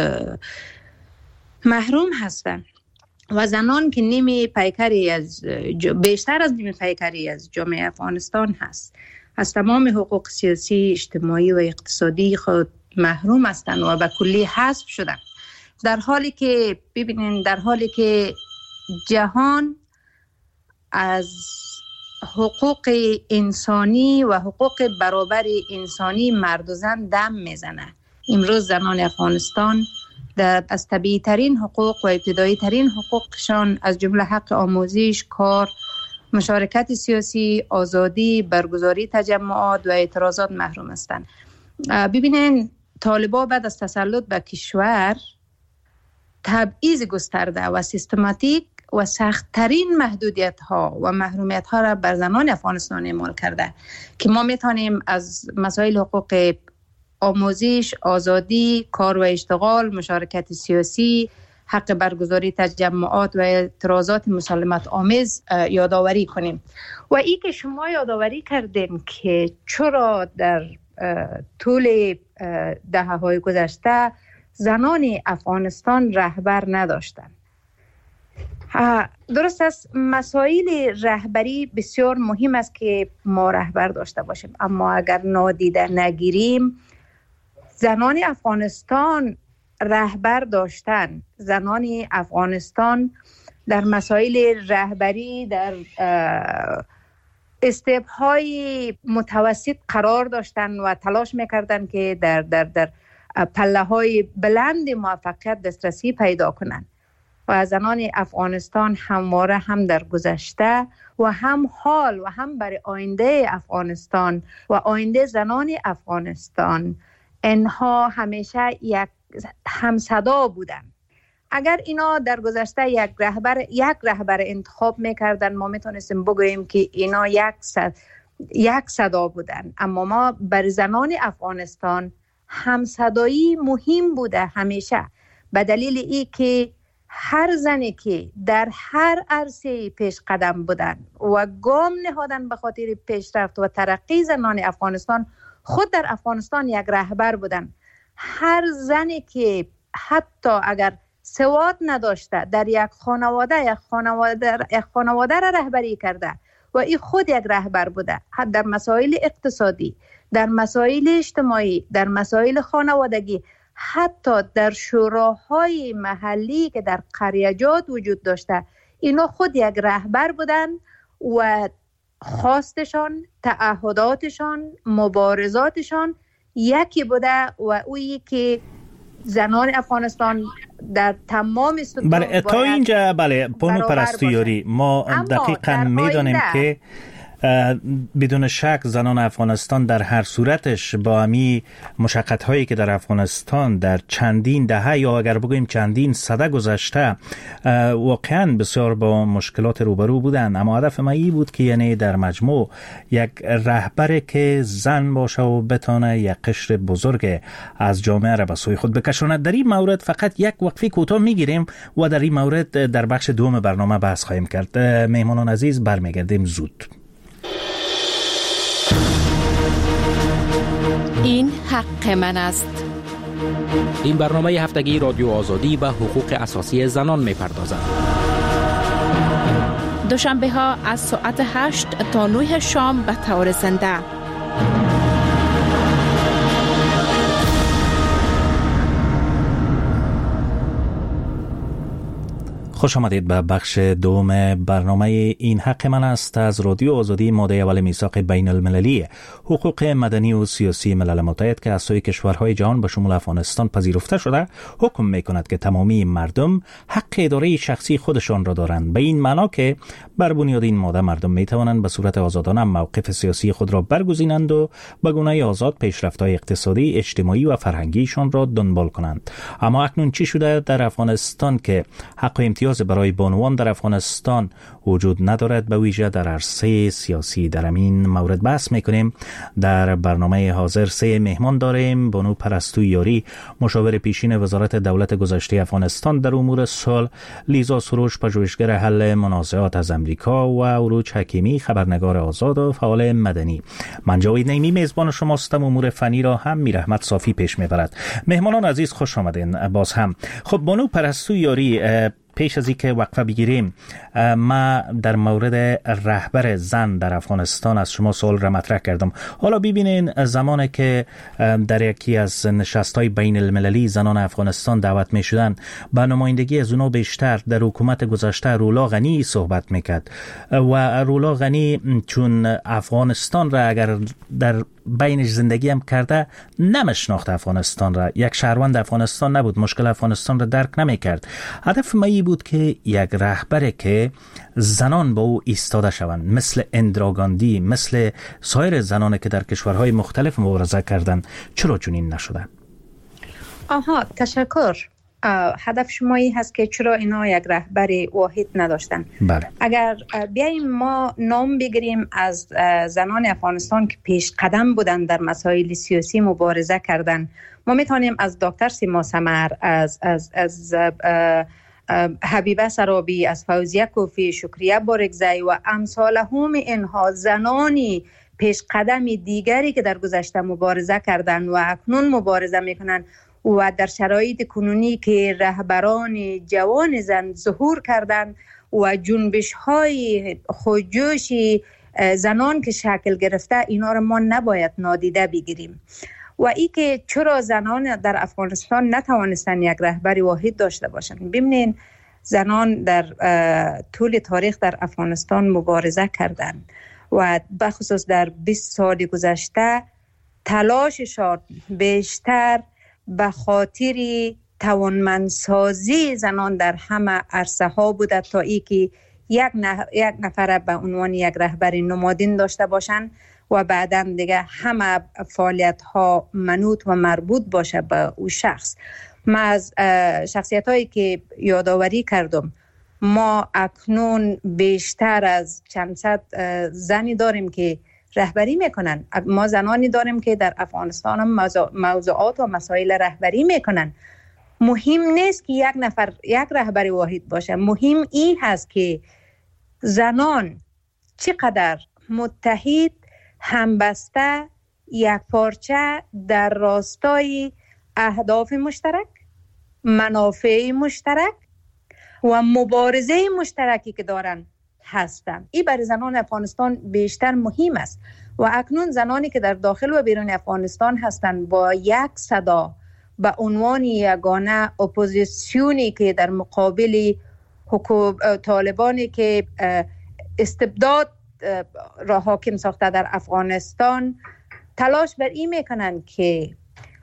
[SPEAKER 4] محروم هستند و زنان که نیمی پیکری از بیشتر از نیمی پیکری از جامعه افغانستان هست از تمام حقوق سیاسی، اجتماعی و اقتصادی خود محروم هستند و به کلی حذف شدن. در حالی که ببینین در حالی که جهان از حقوق انسانی و حقوق برابر انسانی مرد و زن دم میزنه، امروز زنان افغانستان در از طبیعی ترین حقوق و ابتدایی ترین حقوقشان از جمله حق آموزش، کار، مشارکت سیاسی، آزادی، برگزاری تجمعات و اعتراضات محروم هستند. ببینین طالبان بعد از تسلط به کشور تبعیض گسترده و سیستماتیک و سخت‌ترین محدودیت ها و محرومیت ها را بر زنان افغانستان اعمال کرده که ما میتونیم از مسائل حقوق آموزش، آزادی، کار و اشتغال، مشارکت سیاسی، حق برگزاری تجمعات و اعتراضات مسالمت آمیز یادآوری کنیم. و ای که شما یادآوری کردین که چرا در طول دهه‌های گذشته زنان افغانستان رهبر نداشتند. درست است، مسائل رهبری بسیار مهم است که ما رهبر داشته باشیم، اما اگر نادیده نگیریم زنان افغانستان رهبر داشتن. زنان افغانستان در مسائل رهبری در استپ‌های متوسط قرار داشتن و تلاش میکردن که در در در پله‌های بلند موفقیت دسترسی پیدا کنند. و زنان افغانستان همواره هم در گذشته و هم حال و هم برای آینده افغانستان و آینده زنان افغانستان اینها همیشه یک همصدا بودن. اگر اینا در گذشته یک رهبر یک رهبر انتخاب میکردن ما میتونستیم بگوییم که اینا یک صد یک صدا بودن، اما ما بر زنان افغانستان همصدایی مهم بوده همیشه، به دلیل ای که هر زنی که در هر عرصه پیش قدم بودن و گام نهادن به خاطر پیشرفت و ترقی زنان افغانستان خود در افغانستان یک رهبر بودن. هر زنی که حتی اگر سواد نداشته در یک خانواده یک خانواده یک خانواده را رهبری کرده و این خود یک رهبر بوده، حتی در مسائل اقتصادی، در مسائل اجتماعی، در مسائل خانوادگی، حتی در شوراهای محلی که در قریجات وجود داشته، اینا خود یک رهبر بودن و خواستشان، تعهداتشان، مبارزاتشان یکی بوده و اویی که زنان افغانستان در تمام سطوح
[SPEAKER 3] بله تا اینجا بله بانو پرستویاری ما دقیقاً میدانیم که بدون شک زنان افغانستان در هر صورتش با امی مشقت هایی که در افغانستان در چندین دهه یا اگر بگوییم چندین سده گذشته واقعا بسیار با مشکلات روبرو بودن، اما هدف ما این بود که یعنی در مجموع یک رهبر که زن باشه و بتانه یک قشر بزرگ از جامعه را به سوی خود بکشاند. در این مورد فقط یک وقفه کوتاه میگیریم و در این مورد در بخش دوم برنامه بحث خواهیم کرد. مهمانان عزیز برمیگردیم زود.
[SPEAKER 2] این حق من است.
[SPEAKER 7] این برنامه هفتگی رادیو آزادی به حقوق اساسی زنان می‌پردازد.
[SPEAKER 2] دوشنبه ها از ساعت هشت تا نه شام به طور زنده.
[SPEAKER 3] خوش آمدید به بخش دوم برنامه این حق من است از رادیو آزادی. ماده اول میثاق بین المللی حقوق مدنی و سیاسی ملل متحد که از سوی کشورهای جهان به شمول افغانستان پذیرفته شده حکم میکند که تمامی مردم حق اداره شخصی خودشان را دارند، به این معنا که بر بنیاد این ماده مردم میتوانند به صورت آزادانه موقف سیاسی خود را برگزینند و به گونه آزاد پیشرفت‌های اقتصادی، اجتماعی و فرهنگیشان را دنبال کنند. اما اکنون چی شده در افغانستان که حق و امتیاز برای بانوان در افغانستان وجود ندارد؟ به ویژه در عرصه سیاسی. در همین مورد بحث میکنیم. در برنامه حاضر سه مهمان داریم: بانو پرستویاری، مشاور پیشین وزارت دولت گذشته افغانستان در امور صلح، لیزا سروش، پژوهشگر حل منازعات از امریکا، و عروج حکیمی، خبرنگار آزاد و فعال مدنی. من جاوید نیمی میزبان شما هستم. امور فنی را هم میر احمد صافی پیش میبرد. مهمانان عزیز خوش آمدین باز هم. خب بانو پرستویاری، پیش از اینکه وقفه بگیریم ما در مورد رهبر زن در افغانستان از شما سوال را مطرح کردم. حالا ببینین زمانی که در یکی از نشست‌های بین المللی زنان افغانستان دعوت می شدن، با نمایندگی از اونا بیشتر در حکومت گذشته رولا غنی صحبت میکرد و رولا غنی چون افغانستان را اگر در بینش زندگی هم کرده نمیشناخت، افغانستان را یک شهروند افغانستان نبود، مشکل افغانستان را درک نمیکرد. هدف ما این بود که یک رهبر که زنان با او ایستاده شوند، مثل اندرا گاندی، مثل سایر زنانی که در کشورهای مختلف مبارزه کردند. چرا چنین نشده؟
[SPEAKER 4] آها، تشکر. هدف شما این هست که چرا اینا یک رهبر واحد نداشتن.
[SPEAKER 3] بله.
[SPEAKER 4] اگر بیاییم ما نام بگیریم از زنان افغانستان که پیش قدم بودن در مسائل سیاسی مبارزه کردن، ما میتونیم از دکتر سیما سمر، از از از حبیبه سرابی، از فوزیه کوفی، شکریه بارگزی و امثالهم اینها زنانی پیش قدم دیگری که در گذشته مبارزه کردن و اکنون مبارزه میکنن و در شرایط کنونی که رهبران جوان زن ظهور کردن و جنبش های خودجوش زنان که شکل گرفته، اینا رو ما نباید نادیده بگیریم. و ای که چرا زنان در افغانستان نتوانستن یک رهبر واحد داشته باشن. ببینین زنان در طول تاریخ در افغانستان مبارزه کردن و بخصوص در بیست سال گذشته تلاششان بیشتر به خاطر توانمندسازی زنان در همه عرصه ها بوده تا ای که یک نفر به عنوان یک رهبر نمادین داشته باشند و بعداً دیگه همه فعالیت ها منوط و مربوط باشه به او شخص. ما از شخصیت هایی که یادآوری کردم، ما اکنون بیشتر از چند صد زنی داریم که رهبری میکنن. ما زنانی داریم که در افغانستان هم موضوعات و مسائل رهبری میکنن. مهم نیست که یک نفر یک رهبر واحد باشه، مهم این هست که زنان چقدر متحد، همبسته یک پارچه در راستای اهداف مشترک، منافع مشترک و مبارزه مشترکی که دارن هستند. این برای زنان افغانستان بیشتر مهم است و اکنون زنانی که در داخل و بیرون افغانستان هستند با یک صدا به عنوان یگانه اپوزیسیونی که در مقابل طالبانی که استبداد را حاکم ساخته در افغانستان تلاش بر این میکنند که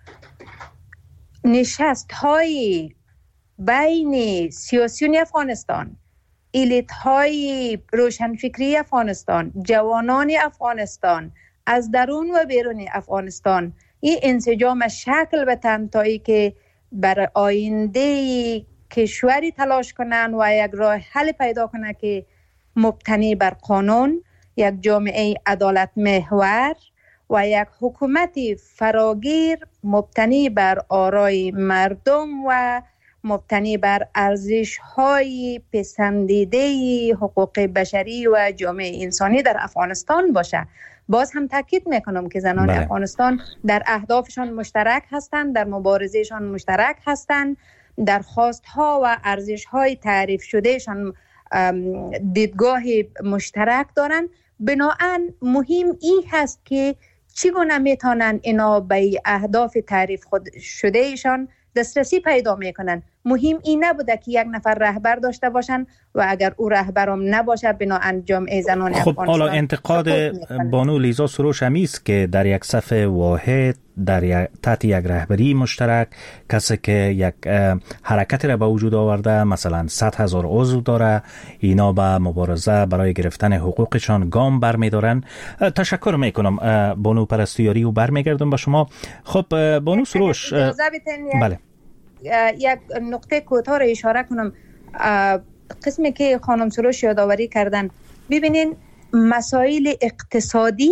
[SPEAKER 4] نشست های بین سیاسیون افغانستان، الیت های روشنفکری افغانستان، جوانان افغانستان از درون و بیرون افغانستان این انسجام شکل بتن تا ای که بر آینده کشوری تلاش کنن و یک راه حل پیدا کنن که مبتنی بر قانون، یک جامعه عدالت محور و یک حکومت فراگیر مبتنی بر آرای مردم و مبتنی بر ارزش‌های پسندیده حقوق بشری و جامعه انسانی در افغانستان باشه. باز هم تاکید میکنم که زنان بله. افغانستان در اهدافشان مشترک هستند، در مبارزهشان مشترک هستند، در خواست‌ها و ارزش‌های تعریف شدهشان دیدگاه مشترک دارند. بنابراین مهم این هست که چگونه میتونن اینا به اهداف تعریف خود شده ایشان دسترسی پیدا میکنن. مهم این نبوده که یک نفر رهبر داشته باشن و اگر او رهبرم نباشه بناهن جامعه زنان
[SPEAKER 3] خب
[SPEAKER 4] افغانستان.
[SPEAKER 3] حالا انتقاد بانو لیزا سروش همی است که در یک صف واحد در یک تحت یک رهبری مشترک کسی که یک حرکت را به وجود آورده مثلا صد هزار عضو داره، اینا به مبارزه برای گرفتن حقوقشان گام برمیدارن. تشکر میکنم بانو پرستویاری و برمیگردم به شما. خب بانو سروش
[SPEAKER 4] بله یک نقطه کوتاه را اشاره کنم. قسمی که خانم سروش یادآوری کردن، ببینین مسائل اقتصادی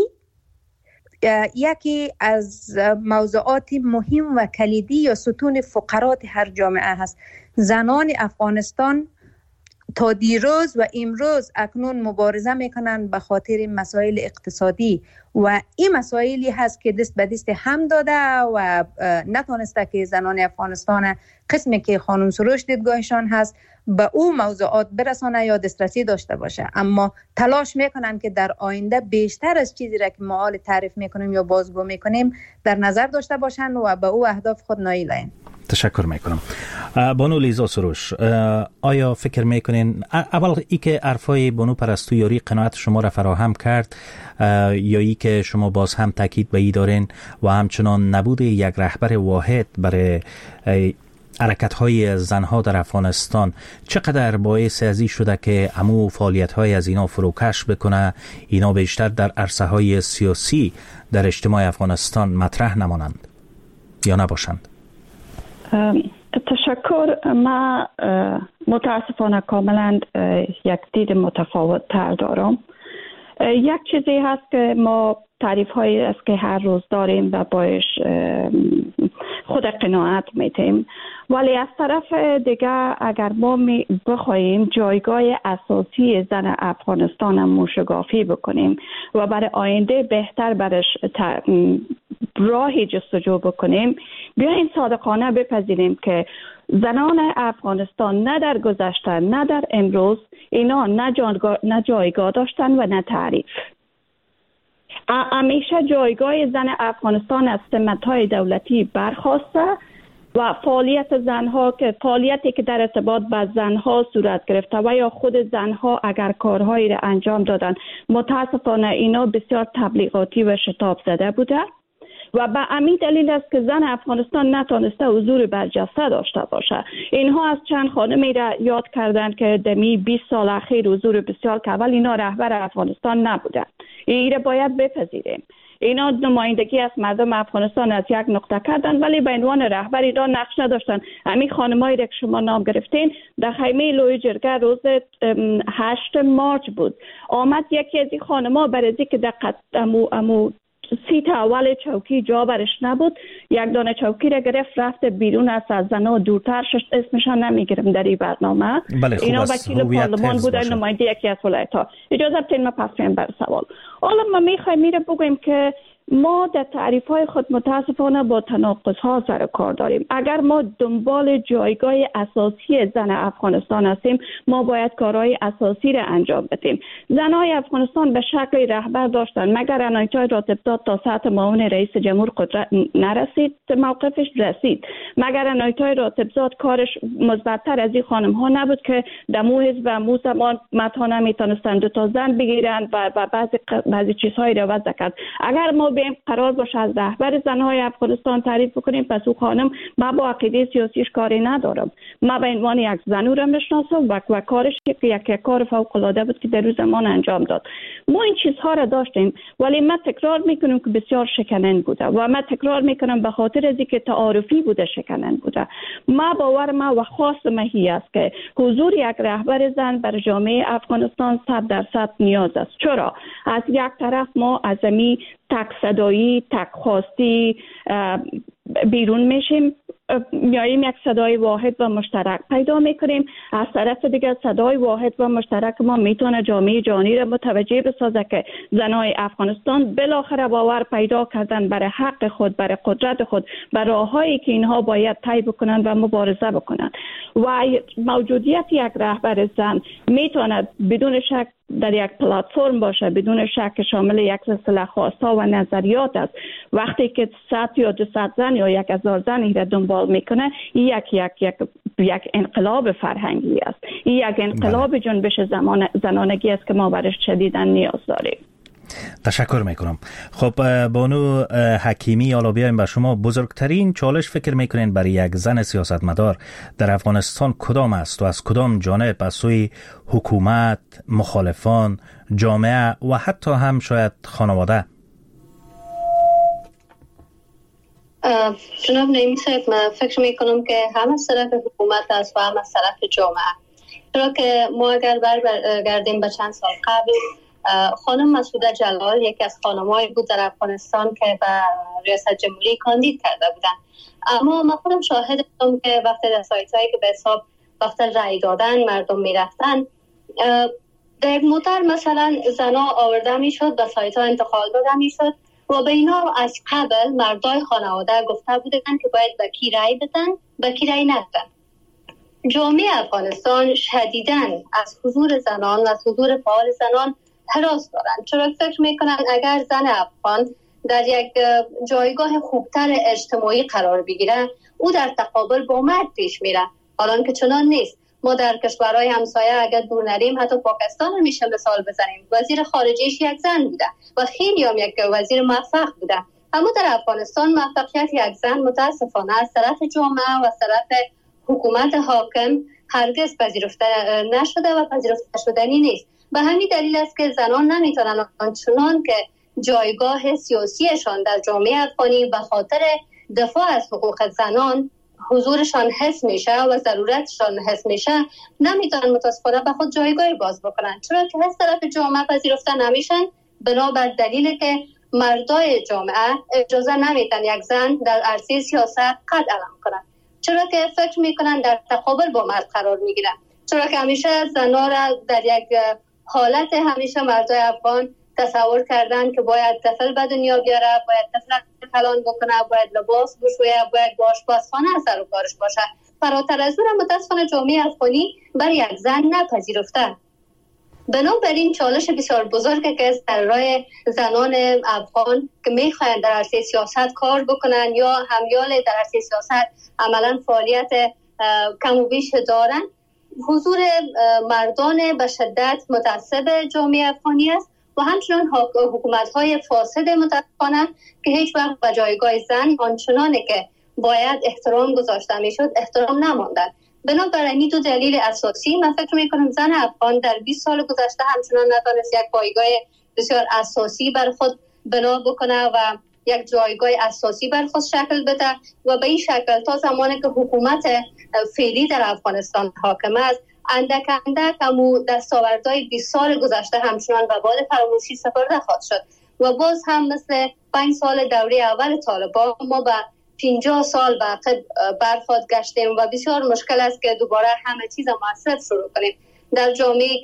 [SPEAKER 4] یکی از موضوعات مهم و کلیدی یا ستون فقرات هر جامعه هست. زنان افغانستان تا دیروز و امروز اکنون مبارزه میکنن به خاطر مسائل اقتصادی و این مسائلی هست که دست به دست هم داده و نتونسته که زنان افغانستان قسمی که خانم سروش دیدگاهشان هست به او موضوعات برسانه یا دسترسی داشته باشه، اما تلاش میکنن که در آینده بیشتر از چیزی را که ما حال تعریف میکنیم یا بازگو میکنیم در نظر داشته باشن و به او اهداف خود نائل اند.
[SPEAKER 3] تشکر میکنم. بانو لیزا سروش، آیا فکر میکنین اول ای که عرفای بانو پرستویاری قناعت شما را فراهم کرد یا ای که شما باز هم تاکید به ای دارین و همچنان نبود یک رهبر واحد برای حرکت‌های زنها در افغانستان چقدر باعث ازی شده که عمو فعالیت‌های از اینا فروکش بکنه، اینا بیشتر در عرصه‌های سیاسی در اجتماع افغانستان مطرح نمانند یا نباشند؟
[SPEAKER 5] تشکر. ما متاسفانه کاملا یک دید متفاوت تر دارم. یک چیزی هست که ما تعریف هایی است که هر روز داریم و باش خود قناعت میتیم، ولی از طرف دیگه اگر ما بخوایم جایگاه اساسی زن افغانستان موشگافی بکنیم و برای آینده بهتر برش راهی جستجو بکنیم، بیاین صادقانه بپذیریم که زنان افغانستان نه در گذشته نه در امروز اینا نه جایگاه داشتن و نه تعریف. همیشه جایگاه زن افغانستان از سمت‌های دولتی برخاسته و فعالیت زنها که فعالیتی که در ارتباط با زنها صورت گرفته و یا خود زنها اگر کارهایی را انجام دادن، متاسفانه اینا بسیار تبلیغاتی و شتاب زده بوده و به همین دلیل است که زن افغانستان نتونسته حضور برجسته داشته باشه. اینها از چند خانمی را یاد کردن که دمی بیست سال اخیر حضور بسیار که اول اینا رهبر افغانستان نبودن. این را باید بپذیریم. اینا نمایندگی از مردم افغانستان از یک نقطه کردن ولی به عنوان رهبر اینا نقش نداشتن. همین خانمایی را که شما نام گرفتین در خیمه لوی جرگه روز هشت مارچ بود، آمد یکی از این خانم‌ها برای که در امو امو سیت اول چوکی جا برش نبود، یک دانه چوکی را گرفت رفت بیرون از از زنها دورتر شد. اسمشان نمیگیرم در این برنامه.
[SPEAKER 3] بله
[SPEAKER 5] اینا وکیل پارلمان بودن، نماینده یکی از ولایت‌ها. اجازه بدین ما پس بریم بر سوال. حالا ما میخوایم میره بگویم که ما در تعریف های خود متاسفانه با تناقض ها سر کار داریم. اگر ما دنبال جایگاه اساسی زن افغانستان هستیم، ما باید کارهای اساسی را انجام بدیم. زنهای افغانستان به شکل رهبر داشتن، مگر انایتای راتبزاد تا سطح معاون رئیس جمهور قدرت نرسید، موقفش رسید. مگر انایتای راتبزاد کارش مثبت‌تر از این خانم ها نبود که دمو حزب مو زمان متا نمیتونستند دو تا زن بگیرند و, و بعضی بعضی چیزهای را وضع کرد. اگر ما بیم قرار باشه از رهبر زنهای افغانستان تعریف بکنیم، پس او خانم ما با عقیده سیاسیش کاری ندارم. ما به عنوان یک زن او را میشناسم و, و کارش یک, یک کار فوق العاده بود که در روز زمان انجام داد. ما این چیزها را داشتیم، ولی ما تکرار میکنیم که بسیار شکننده بوده و ما تکرار میکنم به خاطر از اینکه تعارفی بوده شکننده بوده. ما باور ما و خواست ما هی است که حضور یک رهبر زن بر جامعه افغانستان صد درصد نیاز است. چرا؟ از یک طرف ما از می تک صدایی، تک خواستی بیرون میشیم، میاییم یک صدای واحد و مشترک پیدا میکنیم. از طرف دیگر صدای واحد و مشترک ما میتونه جامعه جهانی را متوجه بسازه که زنای افغانستان بالاخره باور پیدا کردن برای حق خود، برای قدرت خود، برای راههایی که اینها باید طی بکنن و مبارزه بکنن. و موجودیت یک رهبر زن میتونه بدون شک در یک پلتفرم باشه، بدون شک شامل یک سلسله خواستا و نظریات است. وقتی که صد یا دوصد زن یا یک هزار زن این را دنبال میکنه، این یک یک یک یک انقلاب فرهنگی است. این یک انقلاب جنبش زمان زنانگی است که ما برش شدیداً نیاز داریم.
[SPEAKER 3] تشکر میکنم. خب بانو حکیمی، حالا بیایم به شما. بزرگترین چالش فکر میکنین برای یک زن سیاستمدار در افغانستان کدام است و از کدام جانب؟ از سوی حکومت، مخالفان، جامعه و حتی هم شاید خانواده؟
[SPEAKER 6] جناب نعیمی صاحب، من فکر میکنم که هم از طرف حکومت است و هم از طرف جامعه. چرا که ما اگر برگردیم به چند سال قبل، خانم مسعوده جلال یکی از خانم‌هایی بود در افغانستان که به ریاست جمهوری کاندید کرده بودن. اما من خودم شاهد بودم که وقتی در سایت‌هایی که به حساب وقت رأی دادن مردم می‌رفتن، در یک مدت مثلا زنا آورده می‌شد، به سایت‌ها انتقال داده می‌شد و به اینا از قبل مردای خانواده گفته بودن که باید به کی رأی بدن، به کی رأی ندن. جامعه افغانستان شدیداً از حضور زنان و از حضور فعال زنان هراس دارن. چرا فکر میکنن اگر زن افغان در یک جایگاه خوبتر اجتماعی قرار بگیره، او در تقابل با مرد پیش میره، حالا که چنان نیست. ما در کشورهای همسایه اگر دور نریم، حتی پاکستان رو میشه مثال بزنیم، وزیر خارجیش یک زن بوده و خیلی هم یک وزیر موفق بوده. اما در افغانستان موفقیت یک زن متاسفانه از طرف جامعه و از طرف حکومت حاکم هرگز پذیرفته نشده و پذیرفته شدنی نیست. به همین دلیل است که زنان نمیتونن آنچنان که جایگاه سیاسیشان در جامعه افغانی به خاطر دفاع از حقوق زنان حضورشان حس میشه و ضرورتشان حس میشه، نمیتونن متاسفانه به خود جایگاه باز بکنن. چرا که از طرف جامعه پذیرفته نمیشن، بنابر دلیل که مردای جامعه اجازه نمیدن یک زن در عرصه سیاست قد علم کنن. چرا که فکر میکنن در تقابل با مرد قرار میگیرن. چرا که همیشه زنها را در یک حالت همیشه مردای افغان تصور کردن که باید طفل به دنیا بیاره، باید طفل کلان بکنه، باید لباس بشویه، باید با آشپزخانه سر و کارش باشه. فراتر از اون متاسفانه جامعه افغانی برای یک زن نپذیرفته. بنابراین چالش بسیار بزرگی که در راه زنان افغان که میخواین در عرصه سیاست کار بکنن یا همیال در عرصه سیاست عملا فعالیت کم و بیش دارن، حضور مردان به شدت متعصب جامعه افغانی است و همچنان حکومت‌های فاسد متاسفانه که هیچ وقت به جایگاه زن آنچنانی که باید احترام گذاشته میشد احترام نماندن. بنابراین این دو دلیل اساسی من فکر میکنم زن افغان در بیست سال گذشته همچنان نتونست یک پایگاه بسیار اساسی بر خود بنا بکنه و یک جایگاه اساسی بر خود شکل بده و به این شکل تا زمانی که حکومت فعلی در افغانستان حاکم است، اندک اندک همو دستاوردهای بیست سال گذشته همچنان به باد فراموشی سپرده خواهد شد و باز هم مثل پنج سال دوره اول طالبان ما به پنجاه سال به عقب برخورد گشتیم و بسیار مشکل است که دوباره همه چیز موثر شروع کنیم در جامعه‌ای که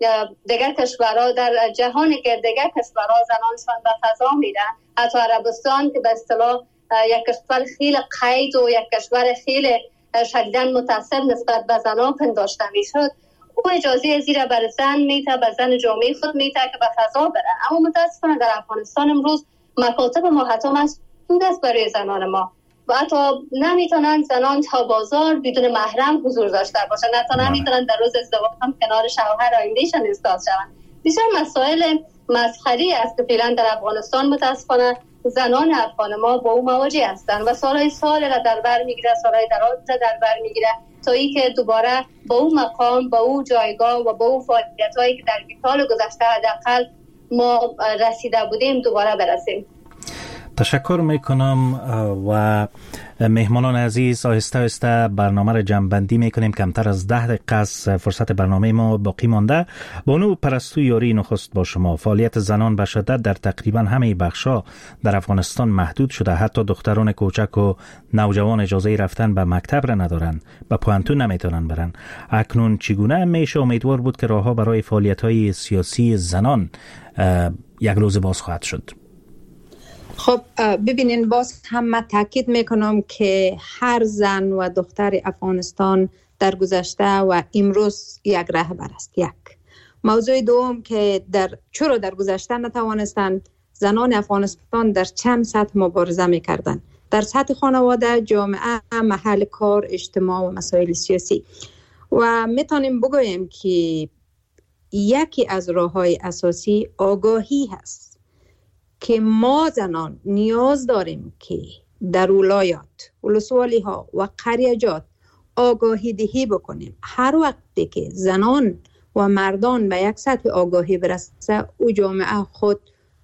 [SPEAKER 6] دیگر کشورها در جهانی که دیگر کشورها زنانشان به فضا میرن، حتی عربستان که به اصطلاح یک کشور خیلی قید و یک کشور خیلی شدیداً متأثر نسبت به زنان پنداشته میشد، او اجازه زیر بر زن میته، به زن جامعه خود میته که به فضا برن. اما متاسفانه در افغانستان امروز مکاتب ما حتی مسدود است برای زنان ما و حتی نمیتونن زنان تا بازار بدون محرم حضور داشته باشن، حتی نمیتونن در روز ازدواج هم کنار شوهر آیندهشان ایستاد شوند. بسیار مسائل مسخری است که فعلا در افغانستان متاسفانه زنان افغان ما با او مواجه هستند و سالهای سال را در بر میگیره، سالهای دراز را در بر میگیره تا ای که دوباره با او مقام، با او جایگاه و با او فعالیت‌هایی که در سال گذشته حداقل ما رسیده بودیم دوباره برسیم.
[SPEAKER 3] تشکر میکنم و مهمانان عزیز، آهسته آهسته برنامه را جمع‌بندی میکنیم. کمتر از ده دقیقه از فرصت برنامه ما باقی مانده. بانو پرستو یاری نخست با شما. فعالیت زنان به شدت در تقریبا همه بخش‌ها در افغانستان محدود شده. حتی دختران کوچک و نوجوان اجازه رفتن به مکتب را ندارند، به پوهنتون نمیتونن برن. اکنون چگونه میشه امیدوار بود که راهها برای فعالیت‌های سیاسی زنان یک روز باز خواهد شد؟
[SPEAKER 4] خب ببینین، باز هم من تاکید میکنم که هر زن و دختر افغانستان در گذشته و امروز یک رهبر است. یک موضوع دوم که در چرا در گذشته نتوانستند زنان افغانستان در چند سطح مبارزه میکردند، در سطح خانواده، جامعه، محل کار، اجتماع و مسائل سیاسی. و میتونیم بگوییم که یکی از راههای اساسی آگاهی هست که ما زنان نیاز داریم که در ولایات، ولسوالی ها و قریجات آگاهی دهی بکنیم. هر وقتی که زنان و مردان به یک سطح آگاهی برسه، او جامعه خود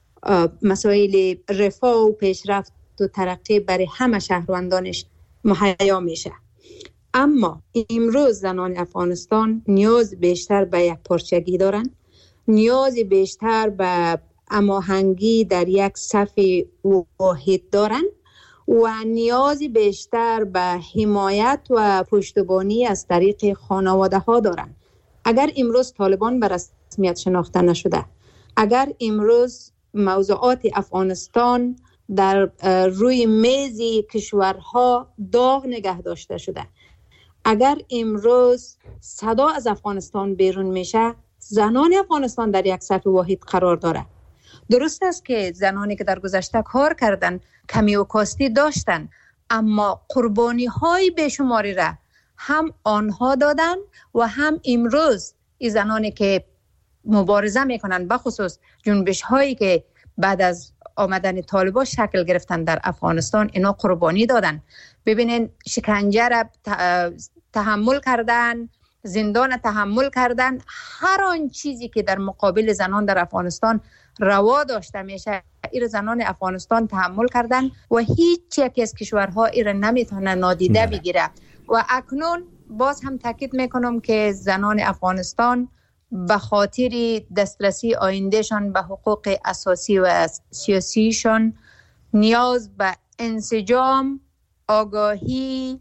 [SPEAKER 4] مسائل رفاه و پیشرفت و ترقی برای همه شهروندانش مهیا میشه. اما امروز زنان افغانستان نیاز بیشتر به یک پارچگی دارن، نیاز بیشتر به هماهنگی در یک صف واحد دارن و نیاز بیشتر به حمایت و پشتیبانی از طریق خانواده ها دارن. اگر امروز طالبان به رسمیت شناخته نشده، اگر امروز موضوعات افغانستان در روی میز کشورها داغ نگه داشته شده، اگر امروز صدا از افغانستان بیرون میشه، زنان افغانستان در یک صف واحد قرار داره. درست است که زنانی که در گذشته کار کردن کمی و کاستی داشتن، اما قربانی های بیشماری را هم آنها دادن و هم امروز این زنانی که مبارزه میکنن، بخصوص جنبش هایی که بعد از آمدن طالبان شکل گرفتن در افغانستان، اینا قربانی دادن. ببینین شکنجه را تحمل کردن، زندان تحمل کردن، هر آن چیزی که در مقابل زنان در افغانستان روا داشته میشه، این زنان افغانستان تحمل کردن و هیچ یک از کشورها این نمیتونه نادیده بگیره. و اکنون باز هم تاکید میکنم که زنان افغانستان به خاطر دسترسی آیندهشان به حقوق اساسی و سیاسیشان نیاز به انسجام، آگاهی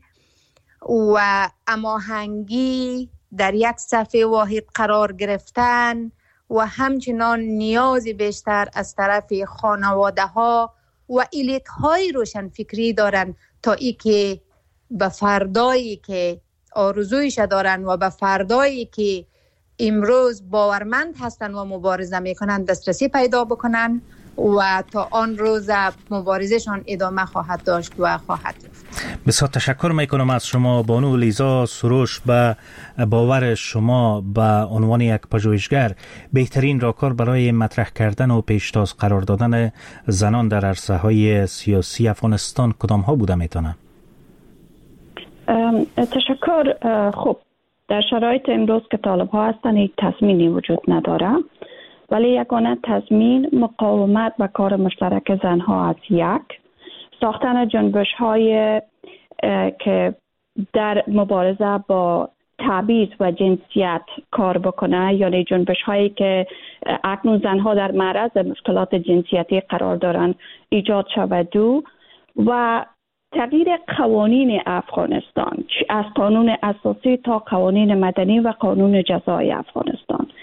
[SPEAKER 4] و هماهنگی، در یک صف واحد قرار گرفتن و همچنان نیاز بیشتر از طرف خانواده ها و الیت های روشن فکری دارن تا ای که به فردایی که آرزویش دارن و به فردایی که امروز باورمند هستن و مبارزه میکنن دسترسی پیدا بکنن و تا آن روز مبارزشان ادامه خواهد داشت و خواهد رفت.
[SPEAKER 3] بسیار تشکر میکنم از شما بانو لیزا سروش. به باور شما به عنوان یک پژوهشگر بهترین راهکار برای مطرح کردن و پیشتاز قرار دادن زنان در عرصه های سیاسی افغانستان کدام ها بوده میتونه؟
[SPEAKER 5] تشکر. خب در شرایط امروز که طالب ها هستن یک تصمیمی وجود نداره، ولی یگانه تضمین مقاومت و کار مشترک زنها از یک، ساختن جنبش های که در مبارزه با تبعیض و جنسیت کار بکنه، یعنی جنبش هایی که اکنون زنها در معرض مشکلات جنسیتی قرار دارند ایجاد شود. دو و تغییر قوانین افغانستان، از قانون اساسی تا قوانین مدنی و قانون جزایی افغانستان.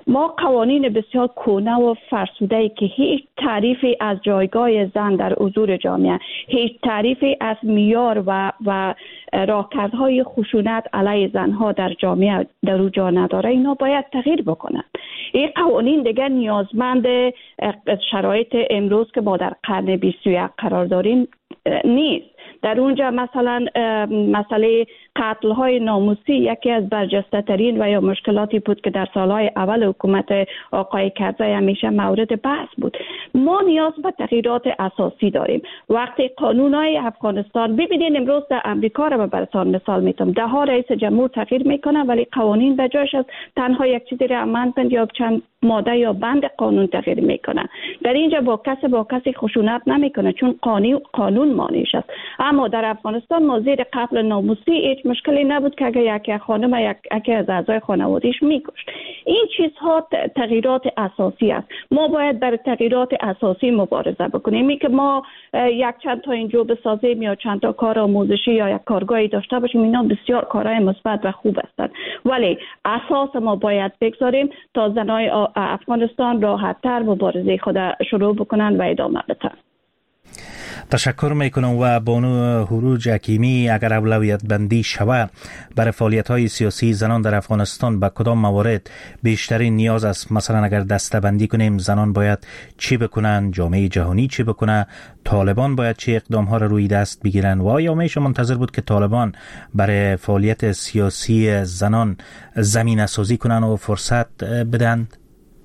[SPEAKER 5] ما قوانین بسیار کهنه و فرسوده‌ای که هیچ تعریفی از جایگاه زن در حضور جامعه، هیچ تعریفی از معیار و و راهکردهای خشونت علیه زنها در جامعه در او جا نداره، اینا باید تغییر بکنن. این قوانین دیگر نیازمند شرایط امروز که ما در قرن بیست و یک قرار داریم نیست. در اونجا مثلا مسئله قتل های ناموسی یکی از برجسته ترین و یا مشکلاتی بود که در سالهای اول حکومت آقای کرزی همیشه مورد بحث بود. ما نیاز به تغییرات اساسی داریم. وقتی قانون های افغانستان، ببینید امروز در امریکا رو براتون مثال میتونم، ده ها رئیس جمهور تغییر میکنه ولی قوانین به جایش از تنها یک چیزی رو امندمند یا چند ماده یا بند قانون تغییر میکنه. در اینجا با کسی با کسی خشونت نمیکنه چون قانون قانون مانعش است. اما در افغانستان ما زیر قتل ناموسی هیچ مشکلی نبود که اگر یک خانم یک یکی از اعضای خانواده‌اش میکشت. این چیزها تغییرات اساسی است. ما باید در تغییرات اساسی مبارزه بکنیم. این که ما یک چند تا اینجا بسازیم یا چند تا کار آموزشی یا یک کارگاهی داشته باشیم، اینا بسیار کارهای مثبت و خوب هستند، ولی اساس ما باید بگذاریم تا زنای افغانستان راحت‌تر مبارزه خود شروع بکنن و ادامه بدن.
[SPEAKER 3] تشکر میکنم. و بانو هروج حکیمی، اگر اولویت بندی شود برای فعالیت های سیاسی زنان در افغانستان به کدام موارد بیشترین نیاز است؟ مثلا اگر دسته بندی کنیم زنان باید چی بکنن، جامعه جهانی چی بکنه، طالبان باید چه اقدام ها را روی دست بگیرن و آیا میشه منتظر بود که طالبان برای فعالیت سیاسی زنان زمینه سازی کنن و فرصت بدند؟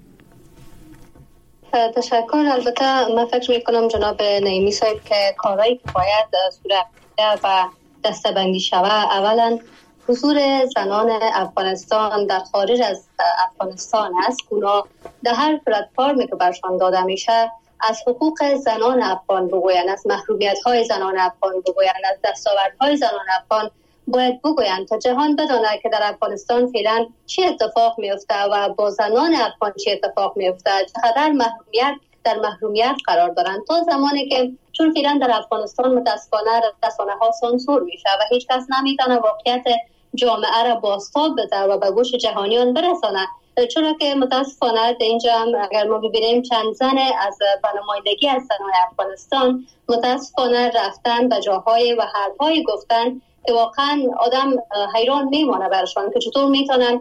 [SPEAKER 6] تشکر. البته من فکر میکنم جناب نعیمی صاحب که کارهایی که باید صورت و دسته‌بندی شود، اولا حضور زنان افغانستان در خارج از افغانستان است. اونا در هر پلتفرمی که برشان داده میشه از حقوق زنان افغان بگوین، از محرومیت‌های زنان افغان بگوین، از دستاوردهای زنان افغان باید بگویند تا جهان بداند که در افغانستان فعلا چه اتفاق میفته و با زنان افغان چه اتفاق میفته، چقدر محرومیت در محرومیت قرار دارند. تا زمانی که چون فعلا در افغانستان متاسفانه رسانه ها سانسور میشه و هیچ کس نمیتونه واقعیت جامعه را بازتاب بده و به گوش جهانیان برسانه، چون که متاسفانه در اینجا اگر ما ببینیم چند زن از نمایندگی از زنان افغانستان متاسفانه رفتن به جاهای و حرفهای گفتن که واقعا آدم حیران میمانه برشان که چطور میتونن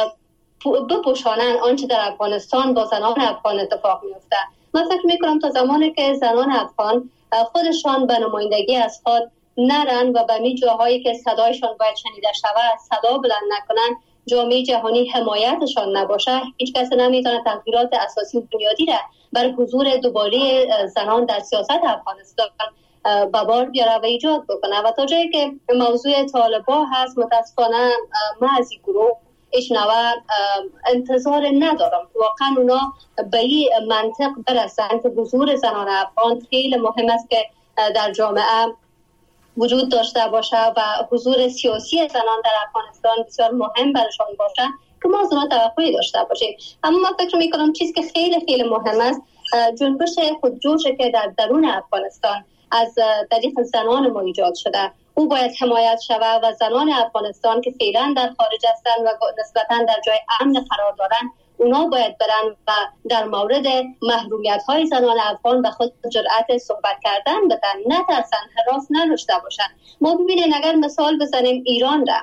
[SPEAKER 6] بپوشانن آنچه در افغانستان با زنان افغان اتفاق میفته. من فکر میکنم تا زمانی که زنان افغان خودشان به نمایندگی از خود نرن و به می جاهایی که صدایشان باید شنیده شود صدا بلند نکنن، جامعه جهانی حمایتشان نباشه، هیچ کس نمیتونه تغییرات اساسی و بنیادی را برای حضور دوباره زنان در سیاست افغانستان به بار بیاره و ایجاد بکنه. و تا جایی که موضوع طالبا هست، متاسفانه من از این گروه هیچ نوع انتظار ندارم. واقعا اونا به این منطق برسن که حضور زنان افغان خیلی مهم است که در جامعه وجود داشته باشه و حضور سیاسی زنان در افغانستان بسیار مهم برشان باشه که ما از اونا توقعی داشته باشیم. اما من فکر میکنم چیزی که خیلی خیلی مهم است جنبش خودجوشی که در درون افغانستان از طریق زنان ما ایجاد شده، او باید حمایت شود و زنان افغانستان که فعلا در خارج هستند و نسبتاً در جای امن قرار دارند، اونا باید برن و در مورد محرومیت‌های زنان افغان به خود جرأت صحبت کردن بدن، نترسن، هراس نداشته باشن. ما ببینید اگر مثال بزنیم ایران را،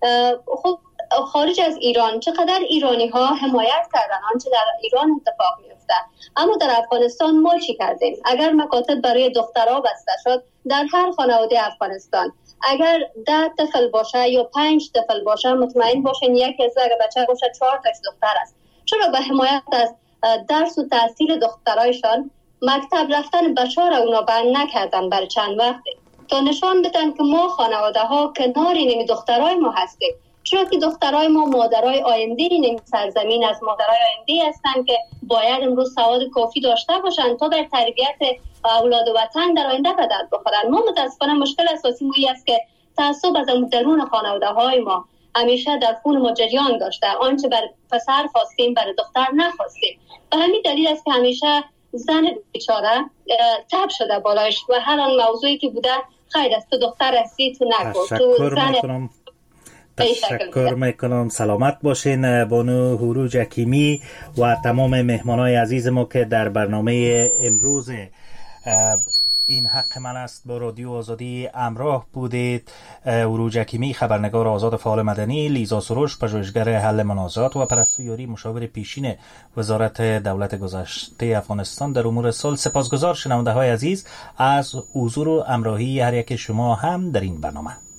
[SPEAKER 6] خب خارج از ایران چقدر ایرانی ها حمایت کردن آنچه در ایران اتفاق میفته، اما در افغانستان ما چی کردیم؟ اگر مکاتب برای دخترها بسته شد در هر خانواده افغانستان، اگر ده طفل باشه یا پنج طفل باشه، مطمئن باشین یک از اگر بچه باشه چهار تاش دختر است. چرا به حمایت از درس و تحصیل دخترایشان مکتب رفتن بچه‌ها را اونا بند نکردن برای چند وقتی تا نشان بدن که ما خانواده ها کنار این دخترای ما هستیم، چرا که دخترای ما مادرای آینده این سرزمین از مادرای آینده هستند که باید امروز سواد کافی داشته باشند تا در تربیت اولاد وطن در آینده به درد بخورن. ما متاسفانه مشکل اساسی ما است که تعصب از درون خانواده های ما همیشه در خون ما جریان داشته، آنچه بر پسر خواستیم بر دختر نخواستیم. به همین دلیل است که همیشه زن بیچاره تب شده بالایش و هر آن موضوعی که بوده خیر است تو دختر هستی تو نکن، تو زن.
[SPEAKER 3] تشکر میکنم. سلامت باشین بانو هوروج حکیمی و تمام مهمانای عزیز ما که در برنامه امروز این حق من است با رادیو آزادی همراه بودید. هوروج حکیمی خبرنگار آزاد فعال مدنی، لیزا سروش پژوهشگر حل منازعات و پرستو یاری مشاور پیشین وزارت دولت گذشته افغانستان در امور صلح. سپاسگزار شنونده های عزیز از حضور و همراهی هر یک شما هم در این برنامه.